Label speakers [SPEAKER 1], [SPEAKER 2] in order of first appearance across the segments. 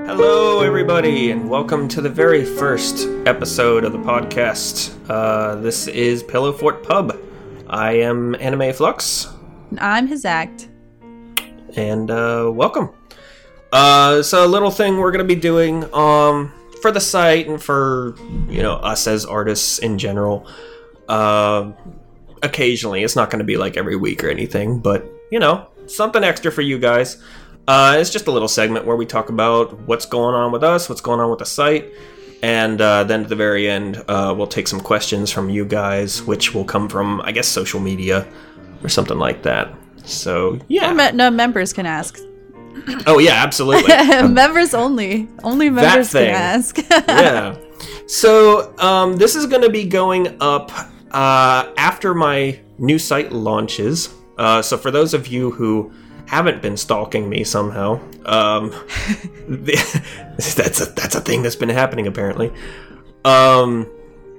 [SPEAKER 1] Hello, everybody, and welcome to the very first episode of the podcast. This is Pillow Fort Pub. I am Anime Flux.
[SPEAKER 2] I'm his act.
[SPEAKER 1] And welcome. So a little thing we're going to be doing for the site and for, us as artists in general. Occasionally, it's not going to be like every week or anything, but, something extra for you guys. It's just a little segment where we talk about what's going on with us, what's going on with the site, and then at the very end, we'll take some questions from you guys, which will come from, I guess, social media or something like that. So, yeah.
[SPEAKER 2] No, members can ask.
[SPEAKER 1] Oh, yeah, absolutely.
[SPEAKER 2] Members only. Only members can ask.
[SPEAKER 1] Yeah. So, this is going to be going up after my new site launches. So, for those of you who haven't been stalking me somehow, that's a thing that's been happening apparently. Welcome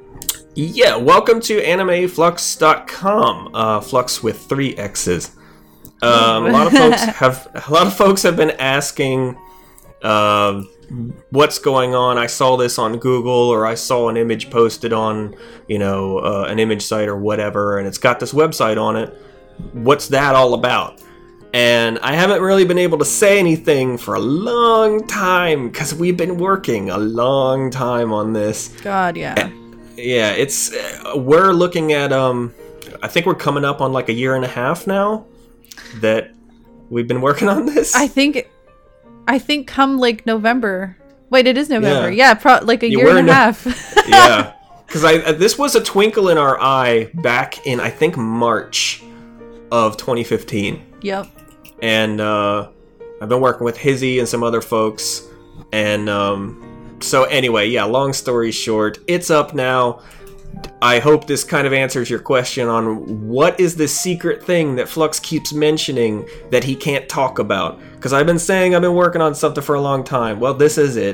[SPEAKER 1] to AnimeFlux.com. Flux with 3 X's. A lot of folks have been asking what's going on. I saw this on Google, or I saw an image posted on an image site or whatever, and it's got this website on it. What's that all about? And I haven't really been able to say anything for a long time because we've been working a long time on this.
[SPEAKER 2] God, yeah.
[SPEAKER 1] Yeah, it's we're looking at I think we're coming up on like a year and a half now that we've been working on this.
[SPEAKER 2] I think come like November. Wait, it is November.
[SPEAKER 1] Yeah,
[SPEAKER 2] like a year and a half.
[SPEAKER 1] Yeah, because this was a twinkle in our eye back in I think March of 2015.
[SPEAKER 2] Yep.
[SPEAKER 1] And I've been working with Hizzy and some other folks. And so anyway, yeah, long story short, it's up now. I hope this kind of answers your question on what is this secret thing that Flux keeps mentioning that he can't talk about. Because I've been saying I've been working on something for a long time. Well, this is it.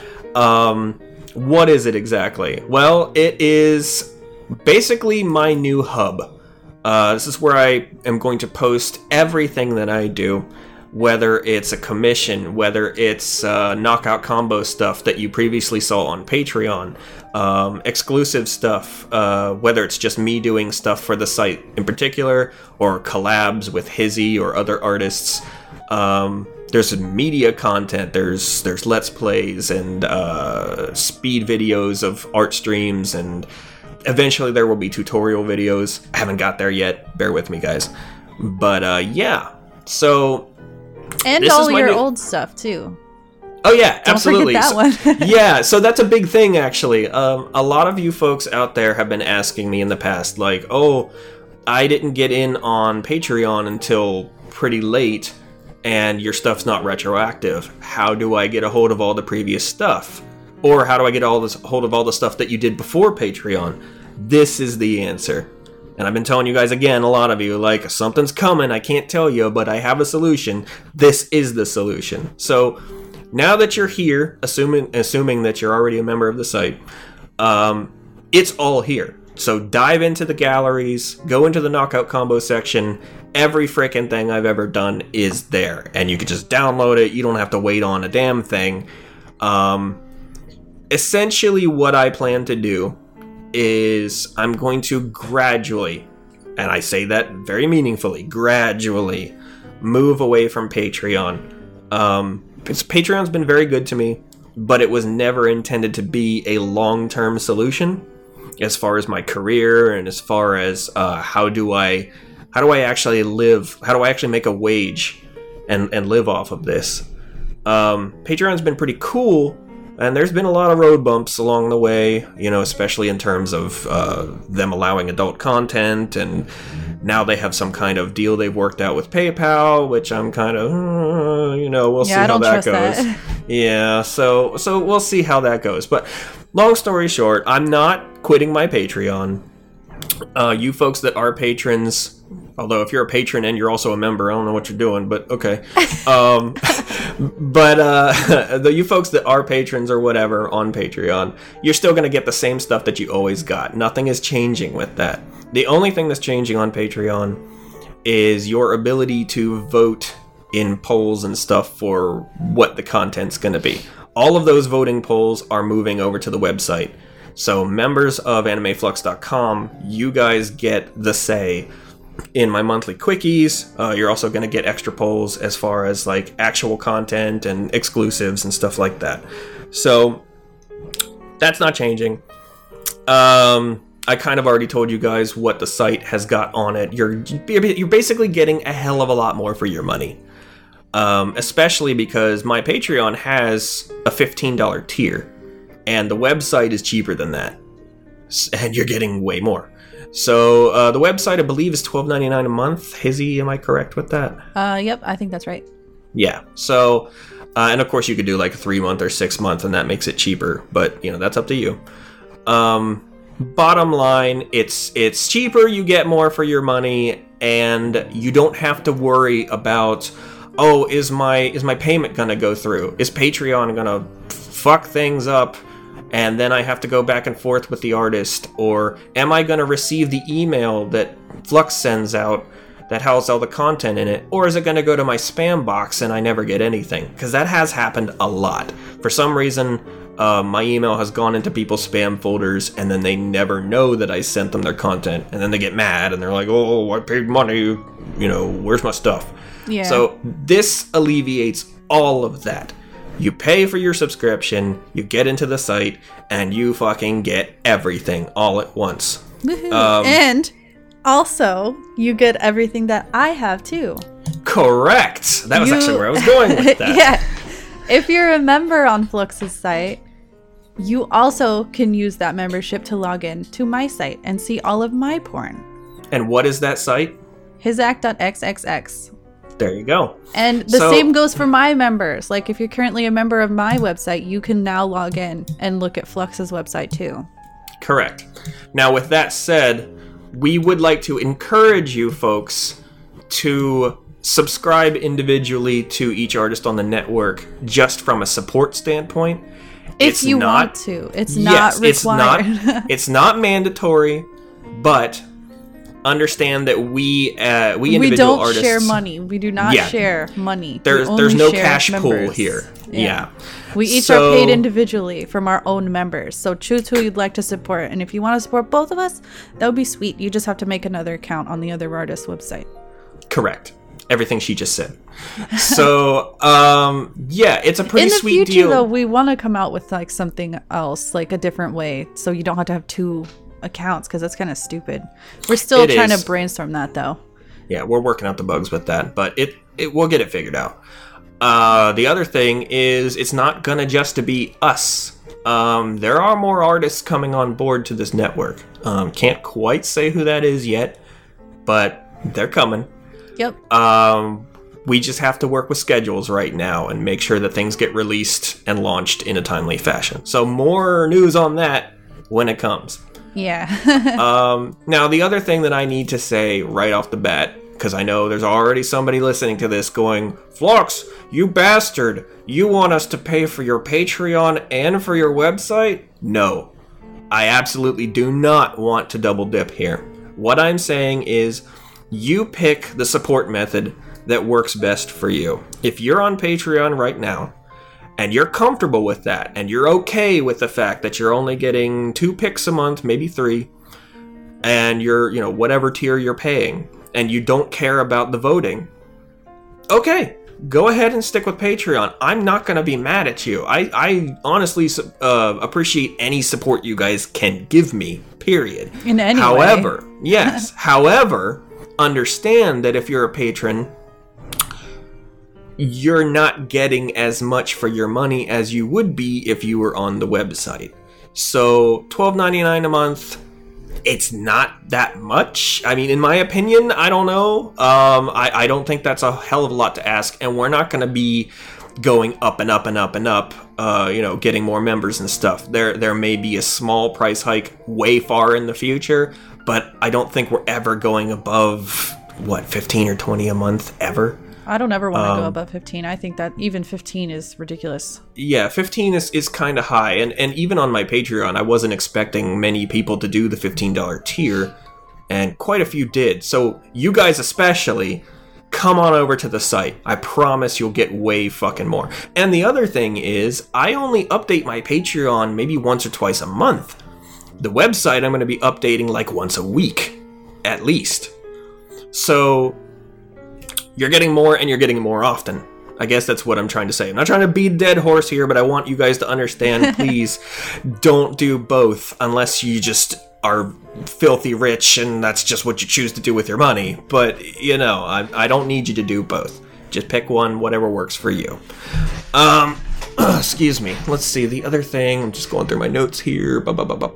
[SPEAKER 1] What is it exactly? Well, it is basically my new hub. This is where I am going to post everything that I do, whether it's a commission, whether it's knockout combo stuff that you previously saw on Patreon, exclusive stuff, whether it's just me doing stuff for the site in particular, or collabs with Hizzy or other artists. There's media content, there's Let's Plays and speed videos of art streams, and eventually there will be tutorial videos. I haven't got there yet. Bear with me, guys. But, yeah. So...
[SPEAKER 2] And all your old stuff, too.
[SPEAKER 1] Oh, yeah, absolutely.
[SPEAKER 2] Don't forget that one.
[SPEAKER 1] Yeah, so that's a big thing, actually. A lot of you folks out there have been asking me in the past, like, oh, I didn't get in on Patreon until pretty late, and your stuff's not retroactive. How do I get a hold of all the previous stuff? Or how do I get hold of all the stuff that you did before Patreon? This is the answer. And I've been telling you guys again, a lot of you, like, something's coming, I can't tell you, but I have a solution. This is the solution. So, now that you're here, assuming that you're already a member of the site, it's all here. So dive into the galleries, go into the knockout combo section. Every freaking thing I've ever done is there. And you can just download it, you don't have to wait on a damn thing. Essentially, what I plan to do is I'm going to gradually, and I say that very meaningfully, gradually move away from Patreon. Patreon's been very good to me, but it was never intended to be a long-term solution as far as my career and as far as how do I actually live, how do I actually make a wage and live off of this. Patreon's been pretty cool. And there's been a lot of road bumps along the way, especially in terms of them allowing adult content, and now they have some kind of deal they've worked out with PayPal, which I'm kind of, we'll see how that goes. Yeah, so we'll see how that goes. But long story short, I'm not quitting my Patreon. You folks that are patrons, although if you're a patron and you're also a member, I don't know what you're doing, but okay. You folks that are patrons or whatever on Patreon, you're still going to get the same stuff that you always got. Nothing is changing with that. The only thing that's changing on Patreon is your ability to vote in polls and stuff for what the content's going to be. all of those voting polls are moving over to the website. So members of AnimeFlux.com, you guys get the say in my monthly quickies. You're also going to get extra polls as far as like actual content and exclusives and stuff like that. So that's not changing. I kind of already told you guys what the site has got on it. You're basically getting a hell of a lot more for your money. Especially because my Patreon has a $15 tier, and the website is cheaper than that, and you're getting way more. So the website, I believe, is $12.99 a month. Hizzy, am I correct with that?
[SPEAKER 2] Yep, I think that's right.
[SPEAKER 1] Yeah. So, and of course, you could do like a 3-month or 6-month, and that makes it cheaper. But that's up to you. Bottom line, it's cheaper. You get more for your money, and you don't have to worry about, oh, is my payment gonna go through? Is Patreon gonna fuck things up, and then I have to go back and forth with the artist? Or am I gonna receive the email that Flux sends out that has all the content in it? Or is it gonna go to my spam box and I never get anything? Because that has happened a lot. For some reason, my email has gone into people's spam folders, and then they never know that I sent them their content, and then they get mad, and they're like, oh, I paid money, where's my stuff?
[SPEAKER 2] Yeah.
[SPEAKER 1] So this alleviates all of that. You pay for your subscription, you get into the site, and you fucking get everything all at once.
[SPEAKER 2] And also, you get everything that I have too.
[SPEAKER 1] Correct. That was actually where I was going with that.
[SPEAKER 2] Yeah. If you're a member on Flux's site, you also can use that membership to log in to my site and see all of my porn.
[SPEAKER 1] And what is that site?
[SPEAKER 2] Hisact.xxx.
[SPEAKER 1] There you go.
[SPEAKER 2] And the same goes for my members. Like, if you're currently a member of my website, you can now log in and look at Flux's website too.
[SPEAKER 1] Correct. Now, with that said, we would like to encourage you folks to subscribe individually to each artist on the network just from a support standpoint.
[SPEAKER 2] If you want to. It's not required.
[SPEAKER 1] It's not mandatory, but understand that we individual
[SPEAKER 2] don't
[SPEAKER 1] artists
[SPEAKER 2] share money. We do not share money.
[SPEAKER 1] There's no cash pool here. Yeah.
[SPEAKER 2] We each are paid individually from our own members. So choose who you'd like to support. And if you want to support both of us, that would be sweet. You just have to make another account on the other artist's website.
[SPEAKER 1] Correct. Everything she just said. So, it's a pretty sweet deal.
[SPEAKER 2] In the future, though, we want to come out with like something else, like a different way, so you don't have to have 2 accounts, because that's kind of stupid. We're still trying to brainstorm that, though. Yeah,
[SPEAKER 1] we're working out the bugs with that, but we'll get it figured out. The other thing is, it's not gonna just to be us. There are more artists coming on board to this network. Can't quite say who that is yet, but they're coming.
[SPEAKER 2] Yep.
[SPEAKER 1] We just have to work with schedules right now and make sure that things get released and launched in a timely fashion. So more news on that when it comes.
[SPEAKER 2] Yeah.
[SPEAKER 1] Now, the other thing that I need to say right off the bat, because I know there's already somebody listening to this going, Flux, you bastard, you want us to pay for your Patreon and for your website? No, I absolutely do not want to double dip here. What I'm saying is, you pick the support method that works best for you. If you're on Patreon right now, and you're comfortable with that, and you're okay with the fact that you're only getting 2 picks a month, maybe 3, and you're, whatever tier you're paying, and you don't care about the voting, okay, go ahead and stick with Patreon. I'm not going to be mad at you. I honestly appreciate any support you guys can give me, period.
[SPEAKER 2] In any
[SPEAKER 1] However,
[SPEAKER 2] way.
[SPEAKER 1] Yes, however, understand that if you're a patron, you're not getting as much for your money as you would be if you were on the website. So $12.99 a month, it's not that much. I mean, in my opinion, I don't know. I don't think that's a hell of a lot to ask, and we're not going to be going up and up and up and up, getting more members and stuff. There may be a small price hike way far in the future, but I don't think we're ever going above, 15 or 20 a month ever.
[SPEAKER 2] I don't ever want to go above 15. I think that even 15 is ridiculous.
[SPEAKER 1] Yeah, 15 is kind of high. And even on my Patreon, I wasn't expecting many people to do the $15 tier, and quite a few did. So you guys especially come on over to the site. I promise you'll get way fucking more. And the other thing is, I only update my Patreon maybe once or twice a month. The website I'm going to be updating like once a week, at least. So, you're getting more and you're getting more often. I guess that's what I'm trying to say. I'm not trying to beat a dead horse here, but I want you guys to understand, please, don't do both unless you just are filthy rich and that's just what you choose to do with your money. But, you know, I don't need you to do both. Just pick one, whatever works for you. Excuse me. Let's see. The other thing, I'm just going through my notes here.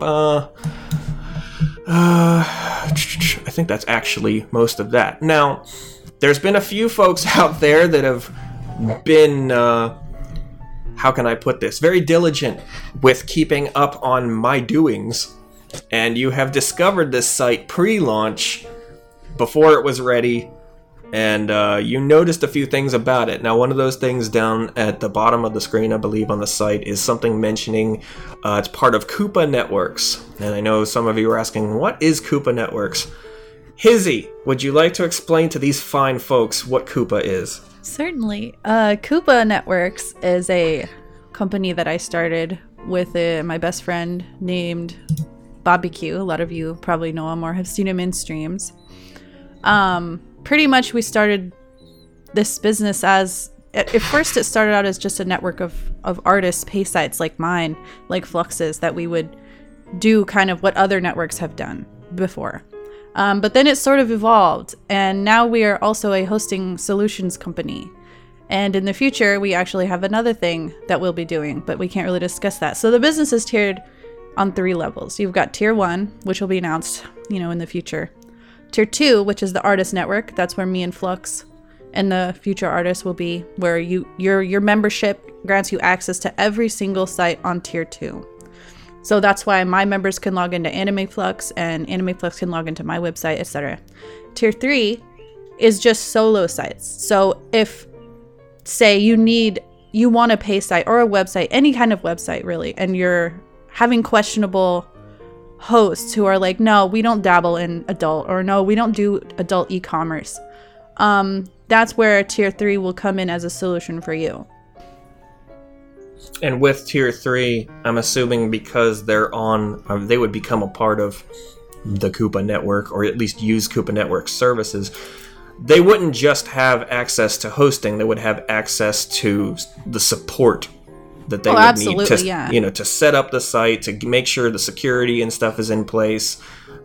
[SPEAKER 1] I think that's actually most of that. Now, there's been a few folks out there that have been, how can I put this, very diligent with keeping up on my doings, and you have discovered this site pre-launch before it was ready, and you noticed a few things about it. Now, one of those things down at the bottom of the screen, I believe, on the site is something mentioning it's part of Koopa Networks, and I know some of you are asking, what is Koopa Networks? Hizzy, would you like to explain to these fine folks what Koopa is?
[SPEAKER 2] Certainly. Koopa Networks is a company that I started with my best friend named Bobby Q. A lot of you probably know him or have seen him in streams. Pretty much we started this business as, at first it started out as just a network of artists, pay sites like mine, like Flux's, that we would do kind of what other networks have done before. But then it sort of evolved, and now we are also a hosting solutions company. And in the future, we actually have another thing that we'll be doing, but we can't really discuss that. So the business is tiered on 3 levels. You've got Tier 1, which will be announced, in the future. Tier 2, which is the artist network. That's where me and Flux and the future artists will be, where your membership grants you access to every single site on Tier 2. So that's why my members can log into AnimeFlux, and AnimeFlux can log into my website, etc. Tier 3 is just solo sites. So if, say, you want a pay site or a website, any kind of website really, and you're having questionable hosts who are like, no, we don't dabble in adult, or no, we don't do adult e-commerce. That's where Tier 3 will come in as a solution for you.
[SPEAKER 1] And with Tier 3, I'm assuming because they're on, they would become a part of the Koopa Network, or at least use Koopa Network services. They wouldn't just have access to hosting, they would have access to the support that they would need to, to set up the site, to make sure the security and stuff is in place,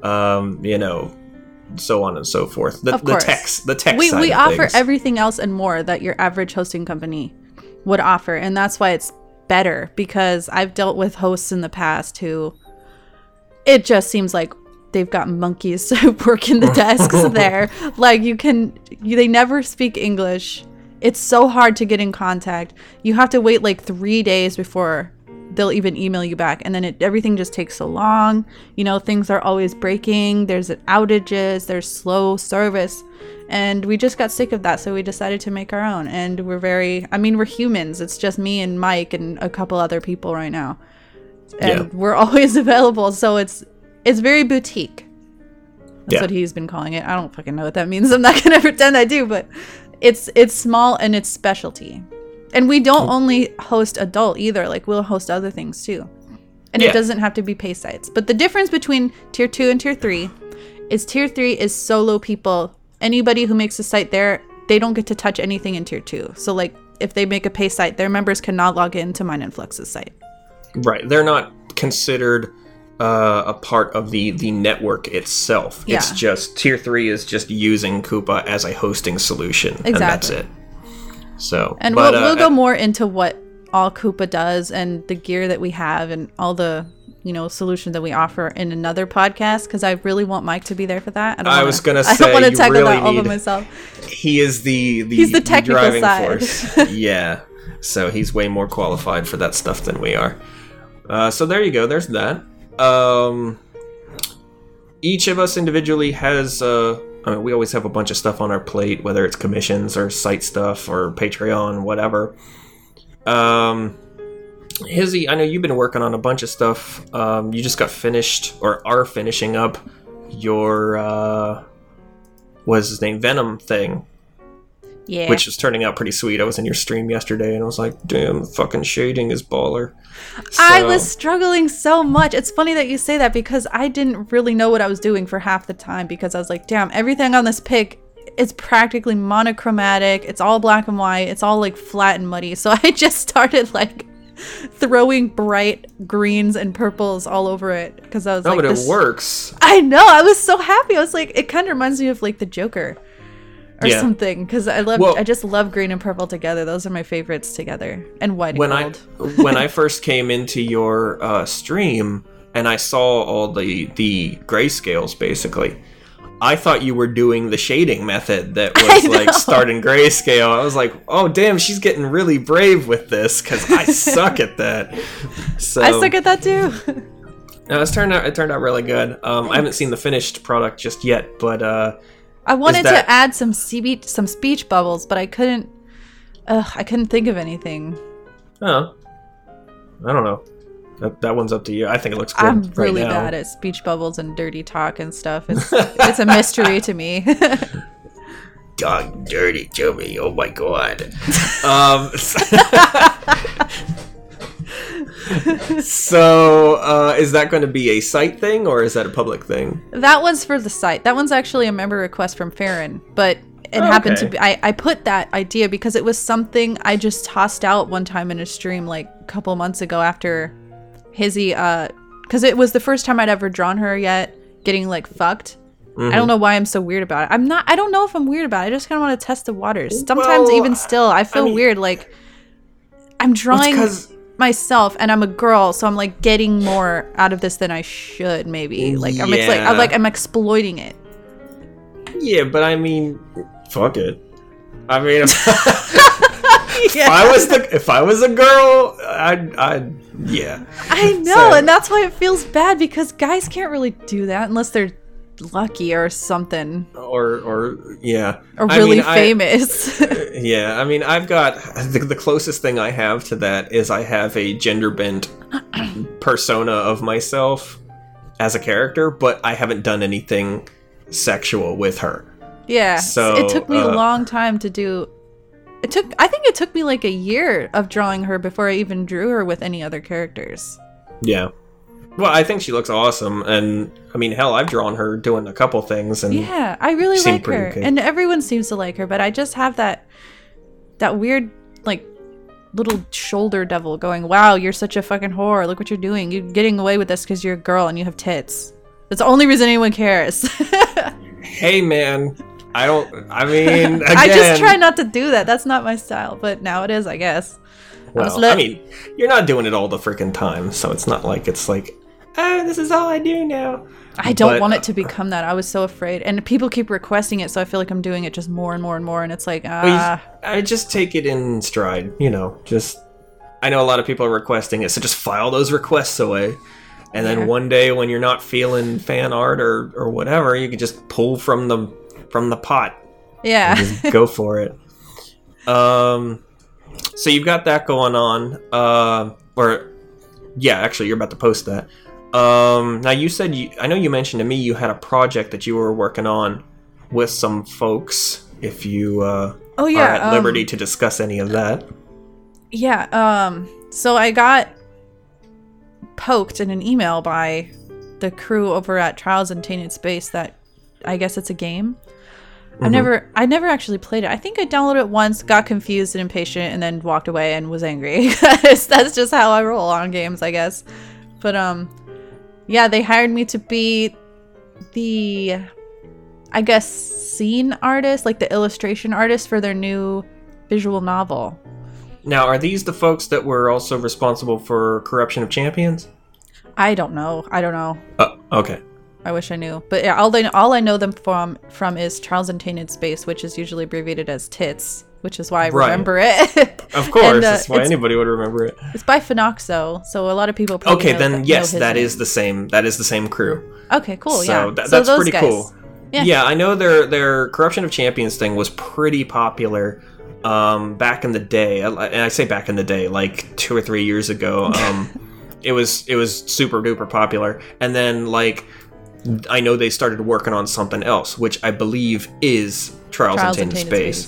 [SPEAKER 1] so on and so forth. The tech side
[SPEAKER 2] we
[SPEAKER 1] of
[SPEAKER 2] offer
[SPEAKER 1] things.
[SPEAKER 2] Everything else and more that your average hosting company would offer, and that's why it's better, because I've dealt with hosts in the past who it just seems like they've got monkeys working the desks there. Like they never speak English. It's so hard to get in contact. You have to wait like 3 days before they'll even email you back, and then everything just takes so long. Things are always breaking. There's outages. There's slow service. And we just got sick of that, so we decided to make our own. And we're humans. It's just me and Mike and a couple other people right now. And we're always available, so it's very boutique. That's what he's been calling it. I don't fucking know what that means. I'm not going to pretend I do, but it's small and it's specialty. And we don't only host adult either. Like, we'll host other things too. And it doesn't have to be pay sites. But the difference between Tier 2 and Tier 3 is Tier 3 is solo people. Anybody who makes a site there, they don't get to touch anything in Tier 2. So, like, if they make a pay site, their members cannot log into mine and Flux's site. Right.
[SPEAKER 1] They're not considered a part of the network itself. Yeah. It's just, Tier 3 is just using Koopa as a hosting solution. Exactly. And that's it. So,
[SPEAKER 2] and we'll go more into what all Koopa does and the gear that we have and all the solutions that we offer in another podcast, because I really want Mike to be there for that. I was gonna say, I don't want to tackle that all by myself.
[SPEAKER 1] He is he's the technical driving side. Force. Yeah, so he's way more qualified for that stuff than we are. So there you go. There's that. Each of us individually has. We always have a bunch of stuff on our plate, whether it's commissions or site stuff or Patreon, whatever. Hizzy, I know you've been working on a bunch of stuff. You just got finished, or are finishing up, your, what's his name, Venom thing.
[SPEAKER 2] Yeah.
[SPEAKER 1] Which was turning out pretty sweet. I was in your stream yesterday and I was like, damn, the fucking shading is baller.
[SPEAKER 2] I was struggling so much. It's funny that you say that because I didn't really know what I was doing for half the time because I was like, damn, everything on this pic is practically monochromatic. It's all black and white. It's all like flat and muddy. So I just started like throwing bright greens and purples all over it because I was like,
[SPEAKER 1] but it works.
[SPEAKER 2] I know. I was so happy. I was like, it kind of reminds me of like the Joker. Or something, because I just love green and purple together. Those are my favorites together, and white and gold.
[SPEAKER 1] When I first came into your stream and I saw all the grayscales, basically, I thought you were doing the shading method that was like starting grayscale. I was like, oh damn, she's getting really brave with this because I suck at that. So
[SPEAKER 2] I suck at that too.
[SPEAKER 1] No, it turned out really good. I haven't seen the finished product just yet, but.
[SPEAKER 2] I wanted to add some speech bubbles, but I couldn't think of anything.
[SPEAKER 1] Oh. I don't know. That one's up to you. I think it looks good.
[SPEAKER 2] I'm really bad at speech bubbles and dirty talk and stuff. It's a mystery to me.
[SPEAKER 1] Talk dirty to me. Oh my god. So, is that going to be a site thing or is that a public thing?
[SPEAKER 2] That one's for the site. That one's actually a member request from Farron, but it happened to be. I put that idea because it was something I just tossed out one time in a stream like a couple months ago after Hizzy, because it was the first time I'd ever drawn her yet getting like fucked. Mm-hmm. I don't know why I'm so weird about it. I don't know if I'm weird about it. I just kind of want to test the waters. Sometimes even still, I feel weird. Like I'm drawing myself and I'm a girl, so I'm like getting more out of this than I should maybe. Like I'm exploiting it. Yeah,
[SPEAKER 1] but I mean, fuck it. I mean, if I was a girl, I'd yeah.
[SPEAKER 2] I know, and that's why it feels bad because guys can't really do that unless they're lucky or something.
[SPEAKER 1] Or yeah.
[SPEAKER 2] Or really famous.
[SPEAKER 1] Yeah, I mean, I've got the closest thing I have to that is I have a gender bent persona of myself as a character, but I haven't done anything sexual with her.
[SPEAKER 2] Yeah. So it took me a long time to do. I think it took me like a year of drawing her before I even drew her with any other characters.
[SPEAKER 1] Yeah. Well, I think she looks awesome, and I mean, hell, I've drawn her doing a couple things, and
[SPEAKER 2] yeah, I really like her, and everyone seems to like her, but I just have that weird like little shoulder devil going, "Wow, you're such a fucking whore! Look what you're doing! You're getting away with this because you're a girl and you have tits. That's the only reason anyone cares."
[SPEAKER 1] Hey, man, again,
[SPEAKER 2] I just try not to do that. That's not my style, but now it is, I guess.
[SPEAKER 1] Well, I mean, you're not doing it all the freaking time, so it's not like it's like, this is all I do now.
[SPEAKER 2] I don't want it to become that. I was so afraid. And people keep requesting it, so I feel like I'm doing it just more and more and more, and it's like,
[SPEAKER 1] I just take it in stride, I know a lot of people are requesting it, so just file those requests away. And then one day when you're not feeling fan art or whatever, you can just pull from the pot.
[SPEAKER 2] Yeah.
[SPEAKER 1] And just go for it. So you've got that going on, actually you're about to post that. Now you said I know you mentioned to me you had a project that you were working on with some folks. If you are at liberty to discuss any of that. Yeah.
[SPEAKER 2] So I got poked in an email by the crew over at Trials in Tainted Space that I guess it's a game. Mm-hmm. I never actually played it. I think I downloaded it once, got confused and impatient, and then walked away and was angry. That's just how I roll on games, I guess. But they hired me to be the, I guess, scene artist, like the illustration artist for their new visual novel.
[SPEAKER 1] Now, are these the folks that were also responsible for Corruption of Champions?
[SPEAKER 2] I don't know.
[SPEAKER 1] Oh, okay.
[SPEAKER 2] I wish I knew. But yeah, all I know them from is Trials in Tainted Space, which is usually abbreviated as TITS, which is why I remember it.
[SPEAKER 1] Of course, that's why anybody would remember it.
[SPEAKER 2] It's by Phenoxo, so a lot of people probably
[SPEAKER 1] that is the same crew.
[SPEAKER 2] Okay, cool,
[SPEAKER 1] so
[SPEAKER 2] yeah.
[SPEAKER 1] That's pretty cool.
[SPEAKER 2] Yeah,
[SPEAKER 1] I know their Corruption of Champions thing was pretty popular back in the day. And I say back in the day, like 2 or 3 years ago. It was super duper popular. And then like I know they started working on something else, which I believe is Trials in Tainted Space.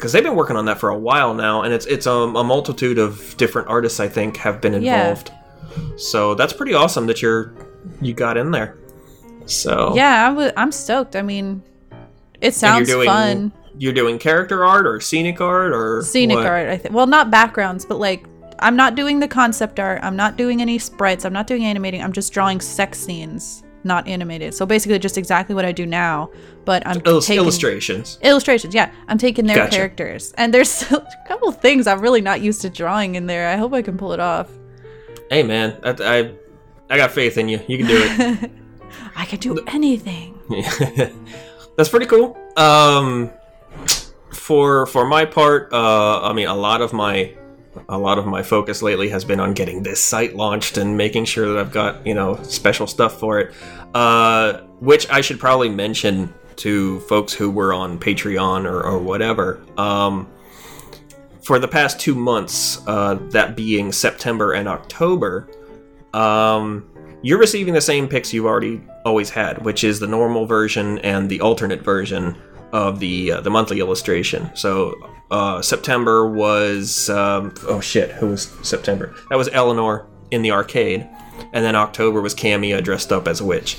[SPEAKER 1] because they've been working on that for a while now, and it's a multitude of different artists, I think, have been involved. So that's pretty awesome that you got in there. So
[SPEAKER 2] yeah, I'm stoked. I mean, it sounds fun.
[SPEAKER 1] You're doing character art or scenic art or
[SPEAKER 2] scenic art, I think. Well, not backgrounds, but like I'm not doing the concept art. I'm not doing any sprites. I'm not doing animating. I'm just drawing sex scenes, not animated. So basically, just exactly what I do now. But I'm taking
[SPEAKER 1] illustrations.
[SPEAKER 2] Illustrations, yeah. I'm taking their characters, and there's a couple things I'm really not used to drawing in there. I hope I can pull it off. Hey,
[SPEAKER 1] man, I got faith in you. You can do it.
[SPEAKER 2] I can do anything.
[SPEAKER 1] That's pretty cool. For my part, I mean, a lot of my focus lately has been on getting this site launched and making sure that I've got, special stuff for it. Which I should probably mention to folks who were on Patreon or whatever. For the past 2 months, that being September and October, you're receiving the same picks you've always had, which is the normal version and the alternate version of the monthly illustration. So September was who was September? That was Eleanor in the arcade, and then October was Camia dressed up as a witch.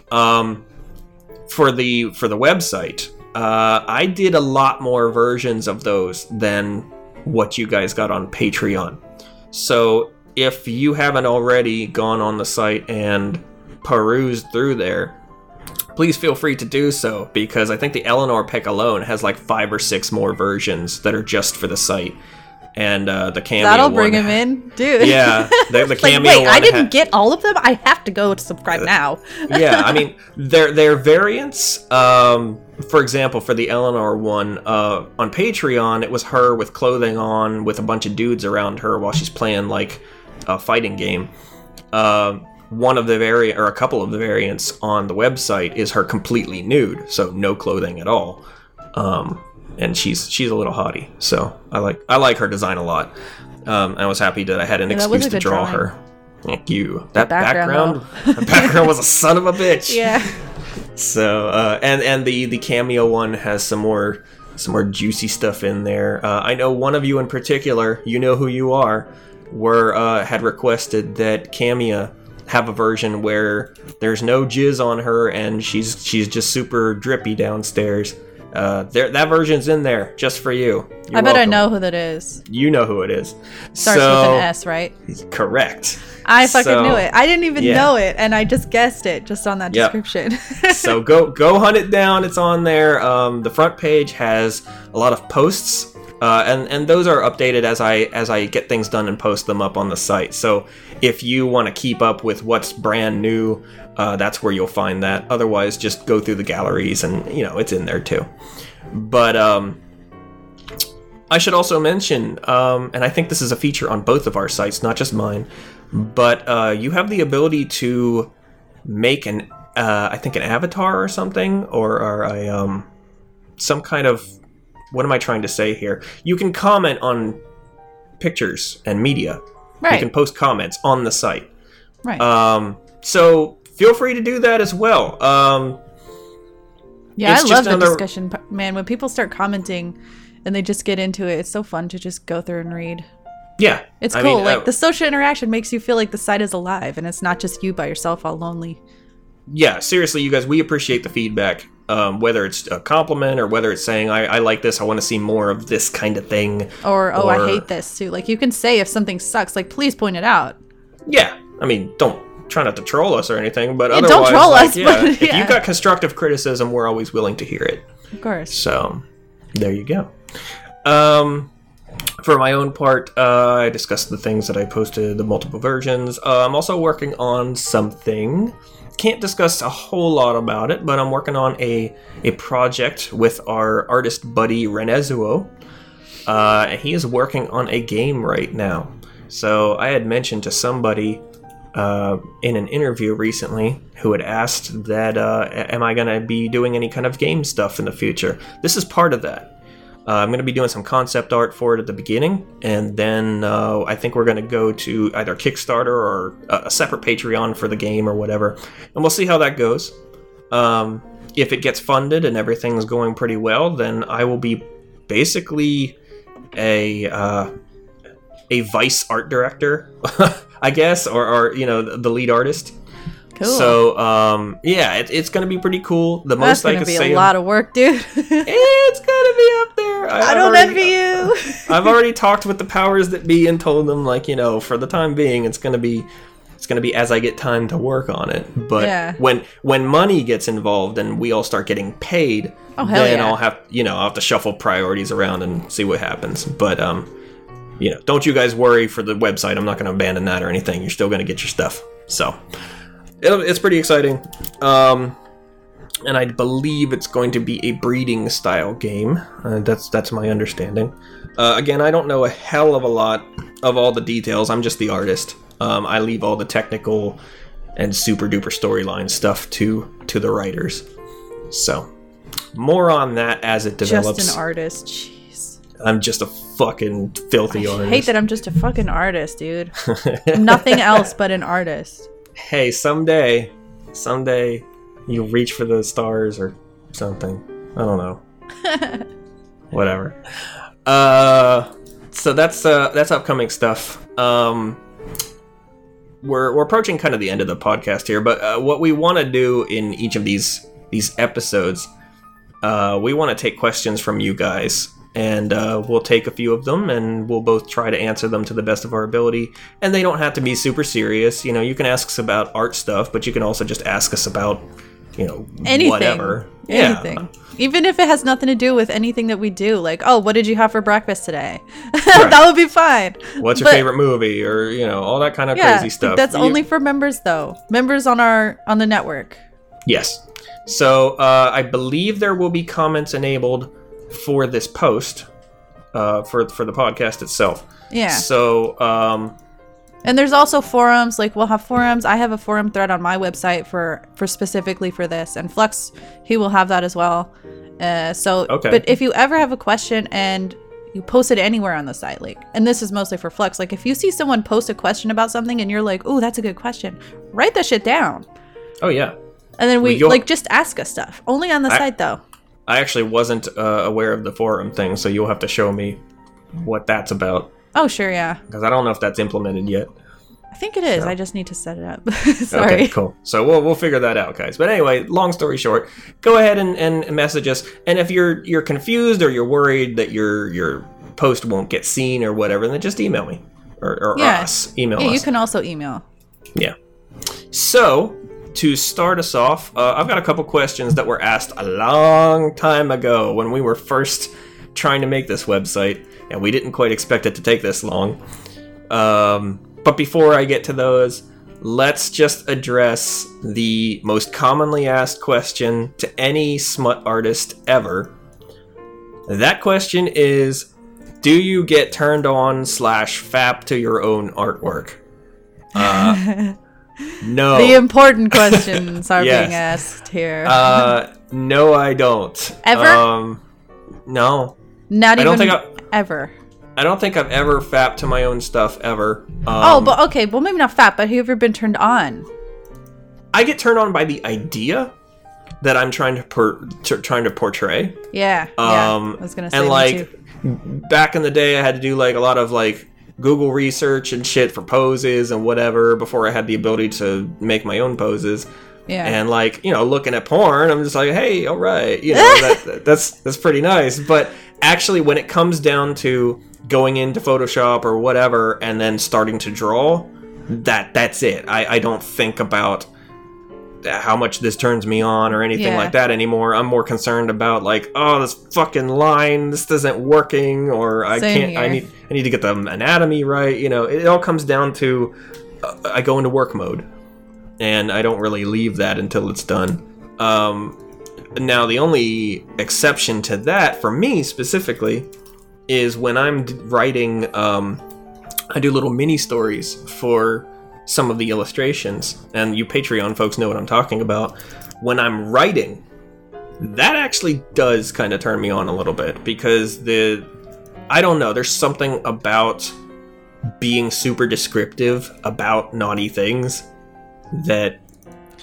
[SPEAKER 1] For the website, I did a lot more versions of those than what you guys got on Patreon. So if you haven't already gone on the site and perused through there, please feel free to do so, because I think the Eleanor pick alone has like 5 or 6 more versions that are just for the site. And the Cameo
[SPEAKER 2] that'll bring him in, dude.
[SPEAKER 1] Yeah, the Cameo
[SPEAKER 2] like, wait,
[SPEAKER 1] one
[SPEAKER 2] I didn't get all of them. I have to go to subscribe now.
[SPEAKER 1] Yeah, I mean, they're variants. For example, for the Eleanor one on Patreon, it was her with clothing on, with a bunch of dudes around her while she's playing like a fighting game. One of the a couple of the variants on the website is her completely nude, so no clothing at all. And she's a little hottie, so I like her design a lot. I was happy that I had an excuse to draw her. Thank you. That background was a son of a bitch.
[SPEAKER 2] Yeah.
[SPEAKER 1] So and the Cameo one has some more juicy stuff in there. I know one of you in particular, you know who you are, had requested that Camia have a version where there's no jizz on her and she's just super drippy downstairs. That version's in there just for you.
[SPEAKER 2] I bet I know who that is.
[SPEAKER 1] You know who it is.
[SPEAKER 2] Starts with an S, right?
[SPEAKER 1] Correct.
[SPEAKER 2] I fucking knew it. I didn't even know it, and I just guessed it just on that description.
[SPEAKER 1] So go hunt it down. It's on there. The front page has a lot of posts, and those are updated as I get things done and post them up on the site. So if you want to keep up with what's brand new, that's where you'll find that. Otherwise, just go through the galleries, and it's in there too. But I should also mention, and I think this is a feature on both of our sites, not just mine, but you have the ability to make an avatar or something, or some kind of, what am I trying to say here? You can comment on pictures and media.
[SPEAKER 2] Right.
[SPEAKER 1] You can post comments on the site.
[SPEAKER 2] Right.
[SPEAKER 1] So feel free to do that as well.
[SPEAKER 2] Yeah, I love the discussion, man. When people start commenting and they just get into it, it's so fun to just go through and read.
[SPEAKER 1] Yeah.
[SPEAKER 2] It's cool. The social interaction makes you feel like the site is alive and it's not just you by yourself all lonely.
[SPEAKER 1] Yeah, seriously, you guys, we appreciate the feedback. Whether it's a compliment or whether it's saying, I like this, I want to see more of this kind of thing.
[SPEAKER 2] Or I hate this too. Like, you can say if something sucks, like, please point it out.
[SPEAKER 1] Yeah. I mean, try not to troll us or anything, but otherwise,
[SPEAKER 2] don't troll us.
[SPEAKER 1] Yeah,
[SPEAKER 2] but,
[SPEAKER 1] if you've got constructive criticism, we're always willing to hear it.
[SPEAKER 2] Of course.
[SPEAKER 1] So, there you go. For my own part, I discussed the things that I posted, the multiple versions. I'm also working on something. Can't discuss a whole lot about it, but I'm working on a project with our artist buddy Renezuo. He is working on a game right now. So I had mentioned to somebody in an interview recently who had asked that, am I going to be doing any kind of game stuff in the future? This is part of that. I'm going to be doing some concept art for it at the beginning, and then I think we're going to go to either Kickstarter or a separate Patreon for the game or whatever, and we'll see how that goes. If it gets funded and everything's going pretty well, then I will be basically a vice art director, I guess, or the lead artist.
[SPEAKER 2] Cool.
[SPEAKER 1] So, it's going to be pretty cool. The
[SPEAKER 2] That's
[SPEAKER 1] most I
[SPEAKER 2] gonna
[SPEAKER 1] could
[SPEAKER 2] be
[SPEAKER 1] say,
[SPEAKER 2] a lot of work, dude.
[SPEAKER 1] it's going to be up there.
[SPEAKER 2] I don't envy you.
[SPEAKER 1] I've already talked with the powers that be and told them, like, for the time being, it's going to be as I get time to work on it. But when money gets involved and we all start getting paid, then I'll have to shuffle priorities around and see what happens. But don't you guys worry for the website. I'm not going to abandon that or anything. You're still going to get your stuff. So it's pretty exciting. And I believe it's going to be a breeding style game. That's my understanding. Again, I don't know a hell of a lot of all the details. I'm just the artist. I leave all the technical and super duper storyline stuff to the writers. So more on that as it develops.
[SPEAKER 2] Just an artist. Jeez.
[SPEAKER 1] I'm just a fucking filthy artist.
[SPEAKER 2] I hate that I'm just a fucking artist, dude. Nothing else but an artist.
[SPEAKER 1] Hey, someday you'll reach for the stars or something. I don't know. Whatever. So that's upcoming stuff. We're approaching kind of the end of the podcast here, but what we want to do in each of these episodes, we want to take questions from you guys, and we'll take a few of them, and we'll both try to answer them to the best of our ability. And they don't have to be super serious. You can ask us about art stuff, but you can also just ask us about
[SPEAKER 2] anything.
[SPEAKER 1] Whatever.
[SPEAKER 2] Anything. Yeah. Even if it has nothing to do with anything that we do, like, oh, what did you have for breakfast today?
[SPEAKER 1] Right.
[SPEAKER 2] That would be fine.
[SPEAKER 1] What's your favorite movie, or all that kind of crazy stuff.
[SPEAKER 2] That's only for members, though. Members on the network.
[SPEAKER 1] Yes. So I believe there will be comments enabled for this post, for the podcast itself.
[SPEAKER 2] Yeah.
[SPEAKER 1] So
[SPEAKER 2] and there's also forums. Like, we'll have forums. I have a forum thread on my website for specifically for this, and Flux, he will have that as well.
[SPEAKER 1] Okay.
[SPEAKER 2] But if you ever have a question and you post it anywhere on the site, like, and this is mostly for Flux, like, if you see someone post a question about something and you're like, oh, that's a good question, write that shit down.
[SPEAKER 1] Oh yeah.
[SPEAKER 2] And then we just ask us stuff. Only on the site, though.
[SPEAKER 1] I actually wasn't aware of the forum thing, so you'll have to show me what that's about.
[SPEAKER 2] Oh, sure, yeah.
[SPEAKER 1] Because I don't know if that's implemented yet.
[SPEAKER 2] I think it is. So. I just need to set it up. Sorry.
[SPEAKER 1] Okay, cool. So we'll figure that out, guys. But anyway, long story short, go ahead and message us. And if you're confused or you're worried that your post won't get seen or whatever, then just email me or us. Email us.
[SPEAKER 2] You can also email.
[SPEAKER 1] Yeah. So to start us off, I've got a couple questions that were asked a long time ago when we were first trying to make this website, and we didn't quite expect it to take this long. But before I get to those, let's just address the most commonly asked question to any smut artist ever. That question is, do you get turned on / fap to your own artwork? No.
[SPEAKER 2] The important questions are being asked here.
[SPEAKER 1] No, I don't.
[SPEAKER 2] Ever?
[SPEAKER 1] No.
[SPEAKER 2] Not even ever.
[SPEAKER 1] I don't think I've ever fapped to my own stuff ever.
[SPEAKER 2] But okay, well, maybe not fap, but have you ever been turned on?
[SPEAKER 1] I get turned on by the idea that I'm trying to portray.
[SPEAKER 2] Yeah. I was gonna say.
[SPEAKER 1] And like back in the day, I had to do like a lot of like Google research and shit for poses and whatever before I had the ability to make my own poses.
[SPEAKER 2] Yeah.
[SPEAKER 1] And like, looking at porn, I'm just like, hey, all right, that's pretty nice. But actually, when it comes down to going into Photoshop or whatever and then starting to draw, that's it. I don't think about how much this turns me on or anything like that anymore. I'm more concerned about like, oh, this fucking line, this isn't working, or I need to get the anatomy right. It all comes down to I go into work mode, and I don't really leave that until it's done. Now, the only exception to that for me specifically is when I'm writing, I do little mini stories for some of the illustrations, and you Patreon folks know what I'm talking about. When I'm writing, that actually does kind of turn me on a little bit, because I don't know, there's something about being super descriptive about naughty things that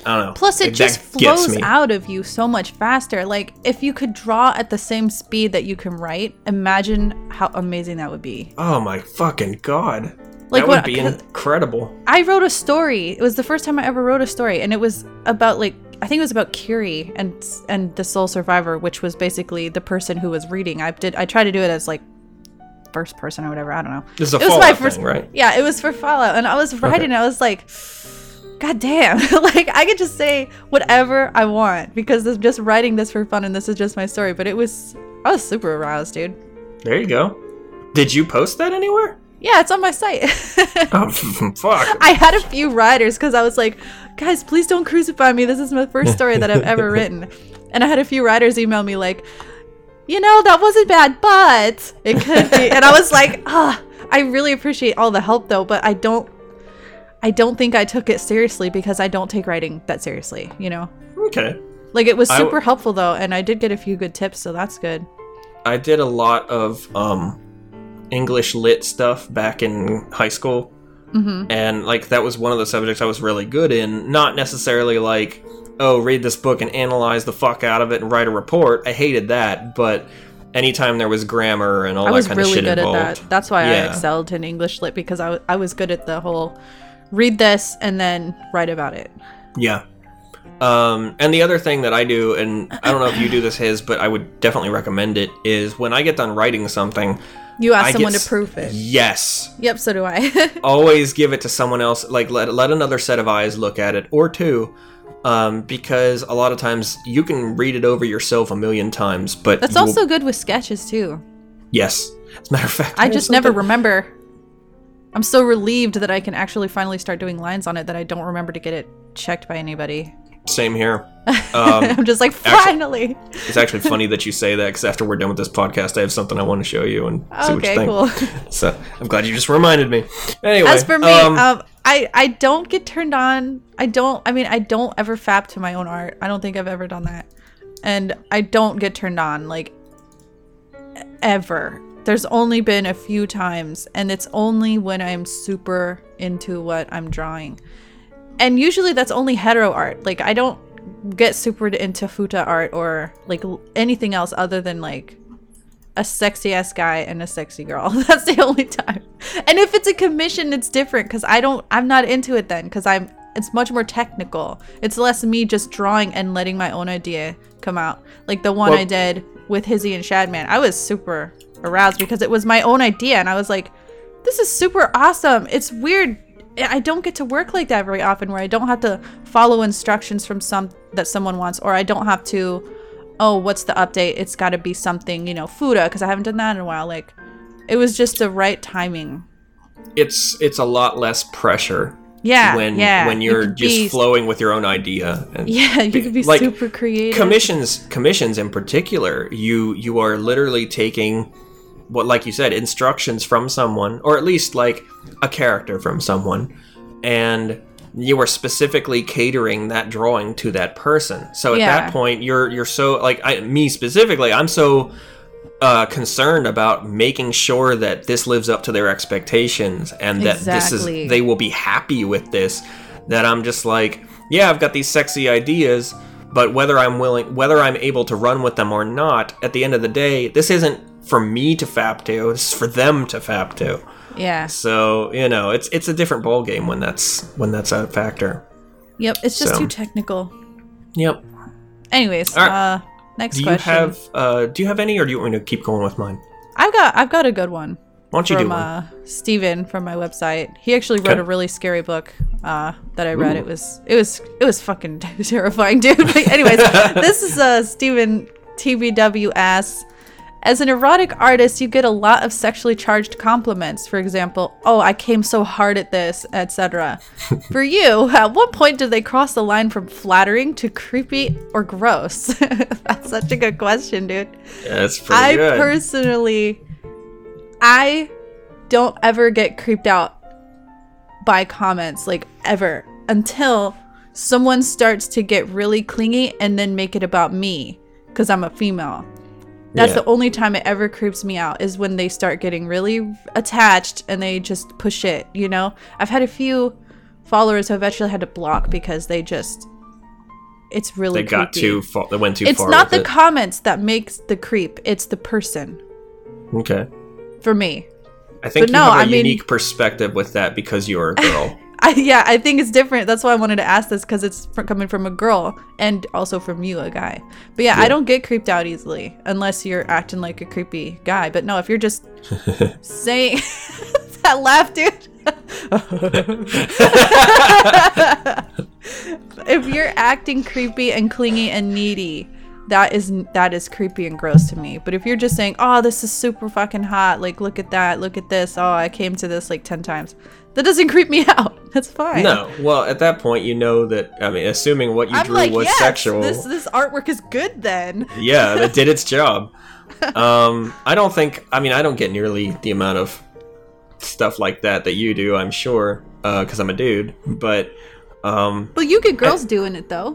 [SPEAKER 1] I don't know.
[SPEAKER 2] Plus, it
[SPEAKER 1] Like,
[SPEAKER 2] just
[SPEAKER 1] that gets
[SPEAKER 2] flows
[SPEAKER 1] me.
[SPEAKER 2] out of you so much faster. Like, if you could draw at the same speed that you can write, imagine how amazing that would be.
[SPEAKER 1] Oh my fucking god.
[SPEAKER 2] Like,
[SPEAKER 1] that would be incredible.
[SPEAKER 2] I wrote a story. It was the first time I ever wrote a story, and it was about, like, I think it was about Curie and the sole survivor, which was basically the person who was reading. I tried to do it as, like, first person or whatever. I don't know.
[SPEAKER 1] This is a
[SPEAKER 2] It was
[SPEAKER 1] Fallout
[SPEAKER 2] my first
[SPEAKER 1] thing, right?
[SPEAKER 2] Yeah, it was for Fallout, and I was writing. I was like, God damn! Like, I could just say whatever I want because I'm just writing this for fun, and this is just my story. But I was super aroused, dude.
[SPEAKER 1] There you go. Did you post that anywhere?
[SPEAKER 2] Yeah, it's on my site.
[SPEAKER 1] Oh, fuck.
[SPEAKER 2] I had a few writers because I was like, guys, please don't crucify me. This is my first story that I've ever written. And I had a few writers email me like, that wasn't bad, but it could be. And I was like, I really appreciate all the help though, but I don't think I took it seriously because I don't take writing that seriously,
[SPEAKER 1] Okay.
[SPEAKER 2] Like, it was super helpful though, and I did get a few good tips, so that's good.
[SPEAKER 1] I did a lot of English lit stuff back in high school.
[SPEAKER 2] Mm-hmm.
[SPEAKER 1] And like that was one of the subjects I was really good in. Not necessarily like, oh, read this book and analyze the fuck out of it and write a report. I hated that, but anytime there was grammar and all that kind of shit involved. I was really good at
[SPEAKER 2] that. That's why I excelled in English lit, because I was good at the whole read this and then write about it.
[SPEAKER 1] Yeah. And the other thing that I do, and I don't know if you do this, Hiz, but I would definitely recommend it, is when I get done writing something,
[SPEAKER 2] you ask someone to proof it.
[SPEAKER 1] Yes.
[SPEAKER 2] Yep, so do I.
[SPEAKER 1] Always give it to someone else. Like, let another set of eyes look at it, or two, because a lot of times you can read it over yourself a million times, but
[SPEAKER 2] that's also good with sketches too.
[SPEAKER 1] Yes. As a matter of fact,
[SPEAKER 2] I just never remember. I'm so relieved that I can actually finally start doing lines on it that I don't remember to get it checked by anybody.
[SPEAKER 1] Same here.
[SPEAKER 2] I'm just like, finally.
[SPEAKER 1] It's actually funny that you say that, because after we're done with this podcast, I have something I want to show you and see what you think. Cool. So I'm glad you just reminded me. Anyway,
[SPEAKER 2] as for me, I don't get turned on. I don't ever fap to my own art. I don't think I've ever done that, and I don't get turned on like ever. There's only been a few times, and it's only when I'm super into what I'm drawing. And usually that's only hetero art. Like, I don't get super into futa art or like anything else other than like a sexy ass guy and a sexy girl. That's the only time. And if it's a commission, it's different because I'm not into it then, because it's much more technical. It's less me just drawing and letting my own idea come out. Like the one I did with Hizzy and Shadman. I was super aroused because it was my own idea, and I was like, this is super awesome. It's weird. I don't get to work like that very often, where I don't have to follow instructions from that someone wants, or I don't have to, oh, what's the update? It's got to be something, futa, because I haven't done that in a while. Like, it was just the right timing.
[SPEAKER 1] It's a lot less pressure.
[SPEAKER 2] Yeah,
[SPEAKER 1] when you're just flowing with your own idea. And
[SPEAKER 2] you could be like, super creative.
[SPEAKER 1] Commissions in particular, you are literally taking what, like you said, instructions from someone, or at least like a character from someone, and you are specifically catering that drawing to that person. So at that point, you're so like me specifically, I'm so concerned about making sure that this lives up to their expectations, and that they will be happy with this, that I'm just like, yeah, I've got these sexy ideas, but whether I'm able to run with them or not, at the end of the day, this isn't for me to fap to, it's for them to fap to.
[SPEAKER 2] Yeah.
[SPEAKER 1] So, it's a different ball game when that's a factor.
[SPEAKER 2] Yep, it's just too technical.
[SPEAKER 1] Yep.
[SPEAKER 2] Anyways,
[SPEAKER 1] right.
[SPEAKER 2] Next question.
[SPEAKER 1] Do you have any, or do you want me to keep going with mine?
[SPEAKER 2] I've got a good one.
[SPEAKER 1] Why don't you do one?
[SPEAKER 2] Steven from my website. He actually wrote a really scary book that I read. Ooh. It was fucking terrifying, dude. But anyways, this is Steven TBW asks, as an erotic artist, you get a lot of sexually charged compliments. For example, oh, I came so hard at this, etc. For you, at what point do they cross the line from flattering to creepy or gross? That's such a good question, dude.
[SPEAKER 1] Yeah, that's pretty good.
[SPEAKER 2] Personally, I don't ever get creeped out by comments, like ever, until someone starts to get really clingy and then make it about me because I'm a female. That's the only time it ever creeps me out, is when they start getting really attached and they just push it, I've had a few followers who I've actually had to block because they just It's really
[SPEAKER 1] they got
[SPEAKER 2] creepy.
[SPEAKER 1] too far. They went too
[SPEAKER 2] It's
[SPEAKER 1] far.
[SPEAKER 2] not
[SPEAKER 1] with
[SPEAKER 2] the comments that makes the creep. It's the person.
[SPEAKER 1] Okay.
[SPEAKER 2] For me.
[SPEAKER 1] I think
[SPEAKER 2] But
[SPEAKER 1] you
[SPEAKER 2] no,
[SPEAKER 1] have a
[SPEAKER 2] I mean-
[SPEAKER 1] unique perspective with that because you're a girl.
[SPEAKER 2] I think it's different. That's why I wanted to ask this, because it's coming from a girl and also from you, a guy. But yeah, I don't get creeped out easily unless you're acting like a creepy guy. But no, if you're just saying that laugh, dude. If you're acting creepy and clingy and needy, that is creepy and gross to me. But if you're just saying, oh, this is super fucking hot, like, look at that, look at this, oh, I came to this like 10 times, that doesn't creep me out. That's fine.
[SPEAKER 1] No, well, at that point, you know that, I mean, assuming what you
[SPEAKER 2] I'm
[SPEAKER 1] drew
[SPEAKER 2] like,
[SPEAKER 1] was
[SPEAKER 2] yes,
[SPEAKER 1] sexual.
[SPEAKER 2] this artwork is good then.
[SPEAKER 1] Yeah, that did its job. I don't get nearly the amount of stuff like that you do, I'm sure, because I'm a dude, but...
[SPEAKER 2] Well, you get girls doing it, though.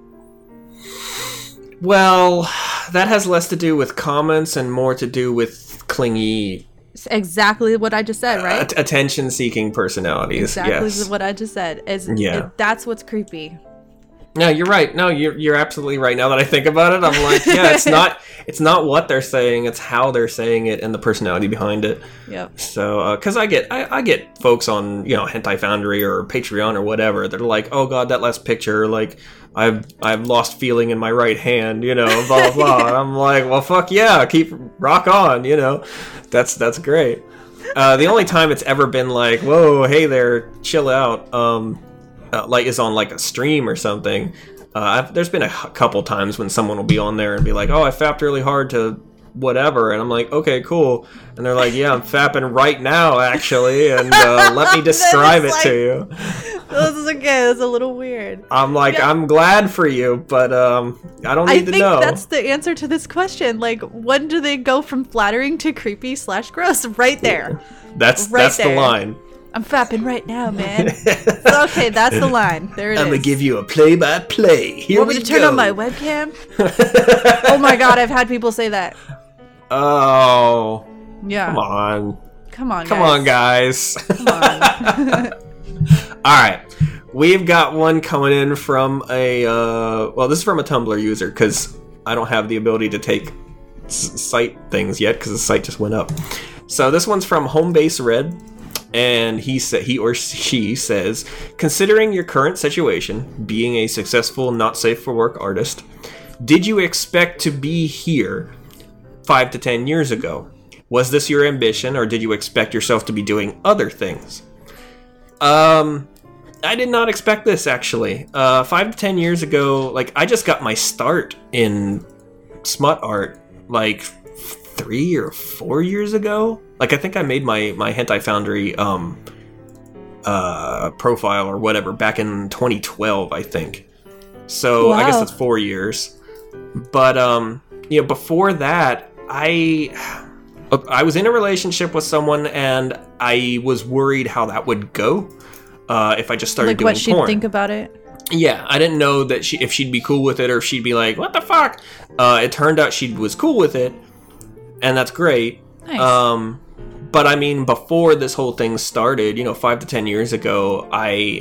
[SPEAKER 1] Well, that has less to do with comments and more to do with clingy...
[SPEAKER 2] It's exactly what I just said, right?
[SPEAKER 1] Attention-seeking personalities,
[SPEAKER 2] Exactly
[SPEAKER 1] yes.
[SPEAKER 2] what I just said. That's what's creepy.
[SPEAKER 1] No, you're right. No, you're absolutely right. Now that I think about it, I'm like, yeah, it's not what they're saying, it's how they're saying it and the personality behind it.
[SPEAKER 2] Yep.
[SPEAKER 1] So, because I get folks on, Hentai Foundry or Patreon or whatever that are like, oh god, that last picture, like, I've lost feeling in my right hand, blah blah blah. And I'm like, well, fuck yeah, keep rock on, that's great. The only time it's ever been like, whoa, hey there, chill out, like is on like a stream or something. There's been a couple times when someone will be on there and be like, oh, I fapped really hard to whatever, and I'm like, okay, cool, and they're like, yeah, I'm fapping right now actually, and let me describe it to you.
[SPEAKER 2] This is okay, it's a little weird.
[SPEAKER 1] I'm like, yeah. I'm glad for you, but I don't need to know.
[SPEAKER 2] I think that's the answer to this question. Like, when do they go from flattering to creepy / gross? Right there.
[SPEAKER 1] That's the line.
[SPEAKER 2] I'm fapping right now, man. Okay, that's the line. There it is.
[SPEAKER 1] I'm gonna give you a play-by-play. Here
[SPEAKER 2] Want
[SPEAKER 1] we
[SPEAKER 2] me
[SPEAKER 1] go.
[SPEAKER 2] to turn on my webcam? Oh my god, I've had people say that.
[SPEAKER 1] Oh.
[SPEAKER 2] Yeah.
[SPEAKER 1] Come on.
[SPEAKER 2] Come on,
[SPEAKER 1] guys.
[SPEAKER 2] Come on.
[SPEAKER 1] All right. We've got one coming in from this is from a Tumblr user, because I don't have the ability to take site things yet, because the site just went up. So this one's from Homebase Red. And he or she says, considering your current situation, being a successful, not safe for work artist, did you expect to be here 5 to 10 years ago? Was this your ambition, or did you expect yourself to be doing other things? I did not expect this, actually. 5 to 10 years ago, like, I just got my start in smut art, like, 3 or 4 years ago. Like, I think I made my Hentai Foundry profile or whatever back in 2012, I think. So wow. I guess that's 4 years. But before that, I was in a relationship with someone, and I was worried how that would go if I just started doing porn.
[SPEAKER 2] Like what she'd think about it.
[SPEAKER 1] Yeah, I didn't know that if she'd be cool with it, or if she'd be like, "What the fuck?" It turned out she was cool with it, and that's great.
[SPEAKER 2] Nice.
[SPEAKER 1] But I mean, before this whole thing started, 5 to 10 years ago, I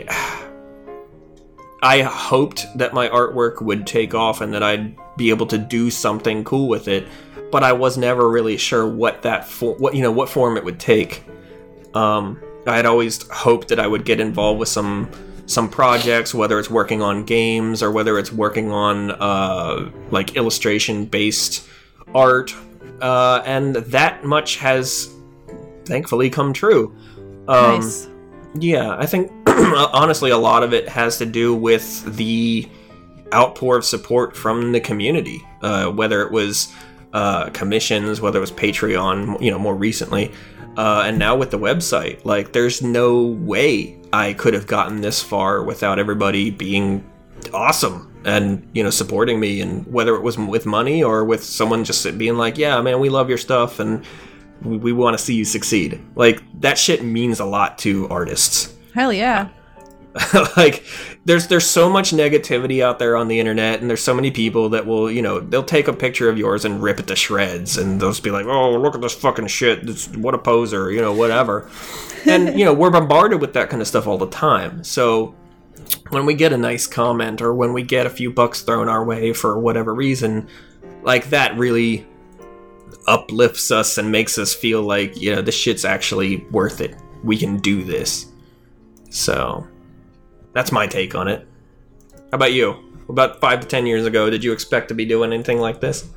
[SPEAKER 1] hoped that my artwork would take off and that I'd be able to do something cool with it, but I was never really sure what form it would take. I had always hoped that I would get involved with some projects, whether it's working on games or whether it's working on like illustration-based art, and that much has thankfully come true.
[SPEAKER 2] Nice.
[SPEAKER 1] Yeah, I think honestly a lot of it has to do with the outpour of support from the community, whether it was commissions, whether it was Patreon, more recently, and now with the website. Like, there's no way I could have gotten this far without everybody being awesome and supporting me, and whether it was with money or with someone just being like, yeah man, we love your stuff and we want to see you succeed. Like, that shit means a lot to artists.
[SPEAKER 2] Hell yeah.
[SPEAKER 1] Like, there's so much negativity out there on the internet, and there's so many people that will, they'll take a picture of yours and rip it to shreds, and they'll just be like, oh, look at this fucking shit, what a poser, whatever. And we're bombarded with that kind of stuff all the time. So when we get a nice comment or when we get a few bucks thrown our way for whatever reason, like that really uplifts us and makes us feel like, this shit's actually worth it. We can do this. So that's my take on it. How about you? About 5 to 10 years ago, did you expect to be doing anything like this?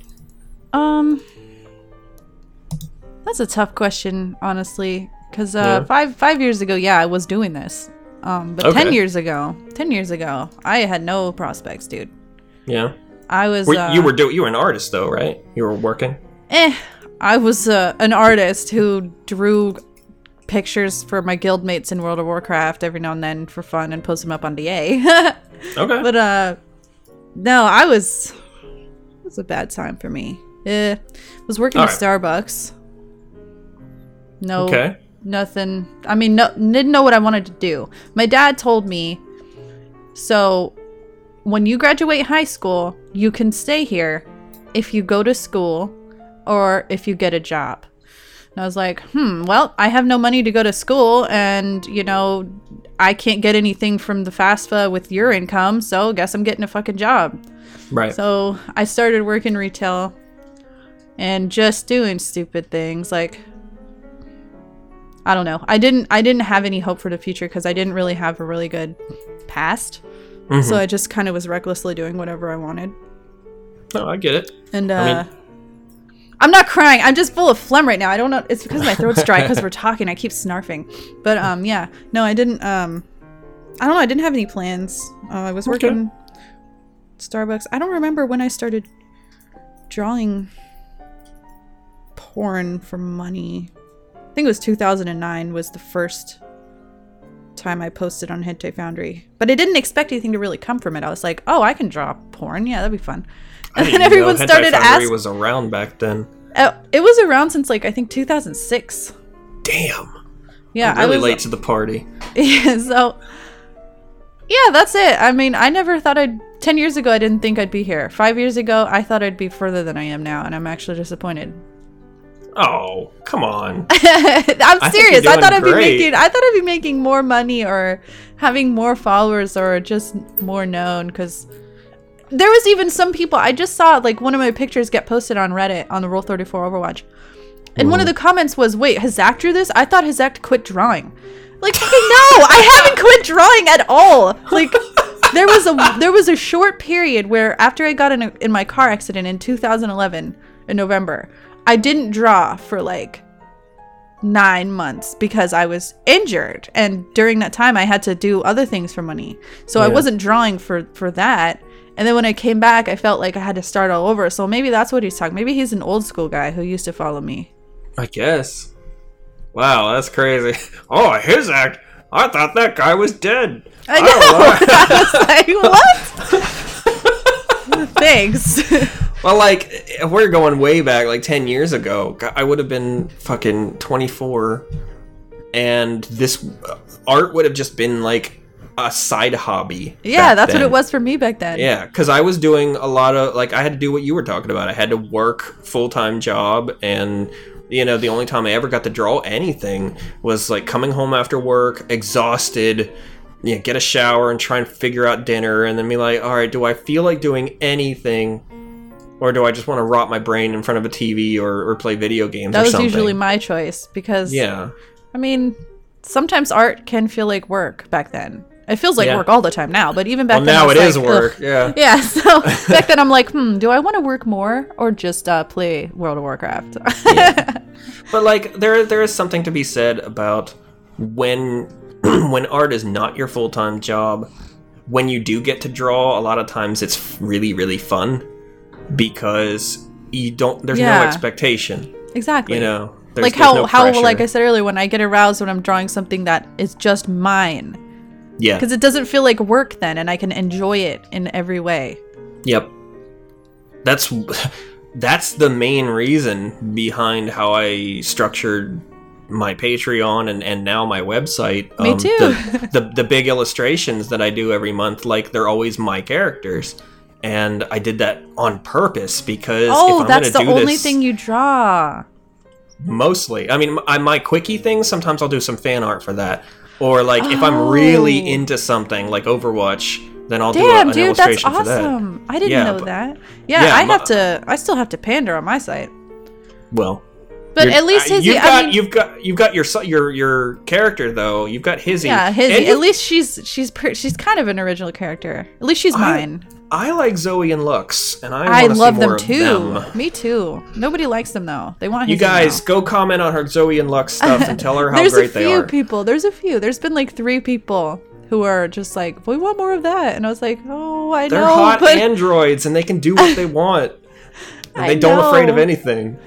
[SPEAKER 2] That's a tough question, honestly, because 5 years ago, I was doing this. But
[SPEAKER 1] Okay.
[SPEAKER 2] 10 years ago, I had no prospects, dude.
[SPEAKER 1] Yeah.
[SPEAKER 2] I was.
[SPEAKER 1] You were an artist though, right? You were working.
[SPEAKER 2] I was an artist who drew pictures for my guildmates in World of Warcraft every now and then for fun and post them up on DA.
[SPEAKER 1] Okay.
[SPEAKER 2] But no, it was a bad time for me. Was working at Starbucks. No.
[SPEAKER 1] Okay.
[SPEAKER 2] Nothing. I mean, didn't know what I wanted to do. My dad told me, so when you graduate high school, you can stay here if you go to school or if you get a job. And I was like, well, I have no money to go to school and, I can't get anything from the FAFSA with your income, so I guess I'm getting a fucking job.
[SPEAKER 1] Right.
[SPEAKER 2] So I started working retail and just doing stupid things like, I don't know. I didn't have any hope for the future because I didn't really have a really good past. Mm-hmm. So I just kind of was recklessly doing whatever I wanted.
[SPEAKER 1] No, I get it.
[SPEAKER 2] And I'm not crying. I'm just full of phlegm right now. I don't know. It's because my throat's dry because we're talking. I keep snarfing. But yeah. No, I didn't. I don't know. I didn't have any plans. I was working Starbucks. I don't remember when I started drawing porn for money. I think it was 2009 was the first time I posted on Hentai Foundry. But I didn't expect anything to really come from it. I was like, oh, I can draw porn. Yeah, that'd be fun. And then everyone started asking.
[SPEAKER 1] Hentai was around back then.
[SPEAKER 2] It was around since I think 2006.
[SPEAKER 1] Damn.
[SPEAKER 2] Yeah,
[SPEAKER 1] I'm really late to the party.
[SPEAKER 2] Yeah, so yeah, that's it. I mean, I never thought 10 years ago, I didn't think I'd be here. 5 years ago, I thought I'd be further than I am now, and I'm actually disappointed.
[SPEAKER 1] Oh, come on.
[SPEAKER 2] I'm serious. I thought I'd be making more money or having more followers or just more known, because there was even some people I just saw one of my pictures get posted on Reddit on the Rule 34 Overwatch. And one of the comments was, wait, has Zach drew this? I thought his Zach quit drawing. Like, fucking no, I haven't quit drawing at all. Like, there was a short period where after I got in my car accident in 2011 in November, I didn't draw for 9 months because I was injured. And during that time, I had to do other things for money. So I wasn't drawing for that. And then when I came back, I felt like I had to start all over. So maybe that's what he's talking. Maybe he's an old school guy who used to follow me. I
[SPEAKER 1] guess. Wow, that's crazy. Oh, his act. I thought that guy was dead.
[SPEAKER 2] I know. I was like, what? Thanks.
[SPEAKER 1] Well, if we're going way back, 10 years ago, I would have been fucking 24. And this art would have just been a side hobby.
[SPEAKER 2] Yeah, that's what it was for me back then.
[SPEAKER 1] Yeah, because I was doing a lot of, I had to do what you were talking about. I had to work full-time job, and, the only time I ever got to draw anything was, coming home after work, exhausted, get a shower and try and figure out dinner, and then be like, all right, do I feel like doing anything, or do I just want to rot my brain in front of a TV or play video games or something?
[SPEAKER 2] That was usually my choice, because, I mean, sometimes art can feel like work back then. It feels like work all the time now, but even back then,
[SPEAKER 1] now it is work. Yeah.
[SPEAKER 2] Yeah. So back then, I'm like, do I want to work more or just play World of Warcraft?
[SPEAKER 1] Yeah. But there is something to be said about when art is not your full-time job. When you do get to draw, a lot of times it's really, really fun because there's no expectation.
[SPEAKER 2] Exactly.
[SPEAKER 1] There's
[SPEAKER 2] how
[SPEAKER 1] pressure.
[SPEAKER 2] like I said earlier, when I get aroused when I'm drawing something that is just mine.
[SPEAKER 1] Yeah.
[SPEAKER 2] Because it doesn't feel like work then, and I can enjoy it in every way.
[SPEAKER 1] Yep. That's the main reason behind how I structured my Patreon and now my website.
[SPEAKER 2] Me too.
[SPEAKER 1] The big illustrations that I do every month, they're always my characters. And I did that on purpose because if I'm
[SPEAKER 2] that's the
[SPEAKER 1] do
[SPEAKER 2] only
[SPEAKER 1] this,
[SPEAKER 2] thing you draw.
[SPEAKER 1] Mostly. I mean, my quickie things, sometimes I'll do some fan art for that. Or like if I'm really
[SPEAKER 2] Oh.
[SPEAKER 1] into something like Overwatch, then I'll
[SPEAKER 2] Damn,
[SPEAKER 1] do an
[SPEAKER 2] dude, that's
[SPEAKER 1] illustration for that.
[SPEAKER 2] awesome. I didn't
[SPEAKER 1] Yeah,
[SPEAKER 2] know
[SPEAKER 1] but-
[SPEAKER 2] that. Yeah,
[SPEAKER 1] yeah,
[SPEAKER 2] I still have to pander on my site.
[SPEAKER 1] Well,
[SPEAKER 2] But at least Hizzy,
[SPEAKER 1] you've got your character though. You've got Hizzy.
[SPEAKER 2] yeah, Hizzy.
[SPEAKER 1] And
[SPEAKER 2] At least she's kind of an original character. At least she's mine.
[SPEAKER 1] I like Zoe and Lux, and I
[SPEAKER 2] I
[SPEAKER 1] want to
[SPEAKER 2] love
[SPEAKER 1] see
[SPEAKER 2] them
[SPEAKER 1] more
[SPEAKER 2] too.
[SPEAKER 1] of them.
[SPEAKER 2] Me too. Nobody likes them though. They want
[SPEAKER 1] You
[SPEAKER 2] Hizzy
[SPEAKER 1] guys
[SPEAKER 2] now.
[SPEAKER 1] go comment on her Zoe and Lux stuff and tell her how
[SPEAKER 2] There's
[SPEAKER 1] great
[SPEAKER 2] a
[SPEAKER 1] they
[SPEAKER 2] few
[SPEAKER 1] are.
[SPEAKER 2] people. There's a few. There's been like 3 people who are just like, we want more of that, and I was like, oh, I
[SPEAKER 1] They're
[SPEAKER 2] know,
[SPEAKER 1] hot
[SPEAKER 2] but
[SPEAKER 1] androids, and they can do what they want. And
[SPEAKER 2] I
[SPEAKER 1] they don't afraid of
[SPEAKER 2] know.
[SPEAKER 1] anything.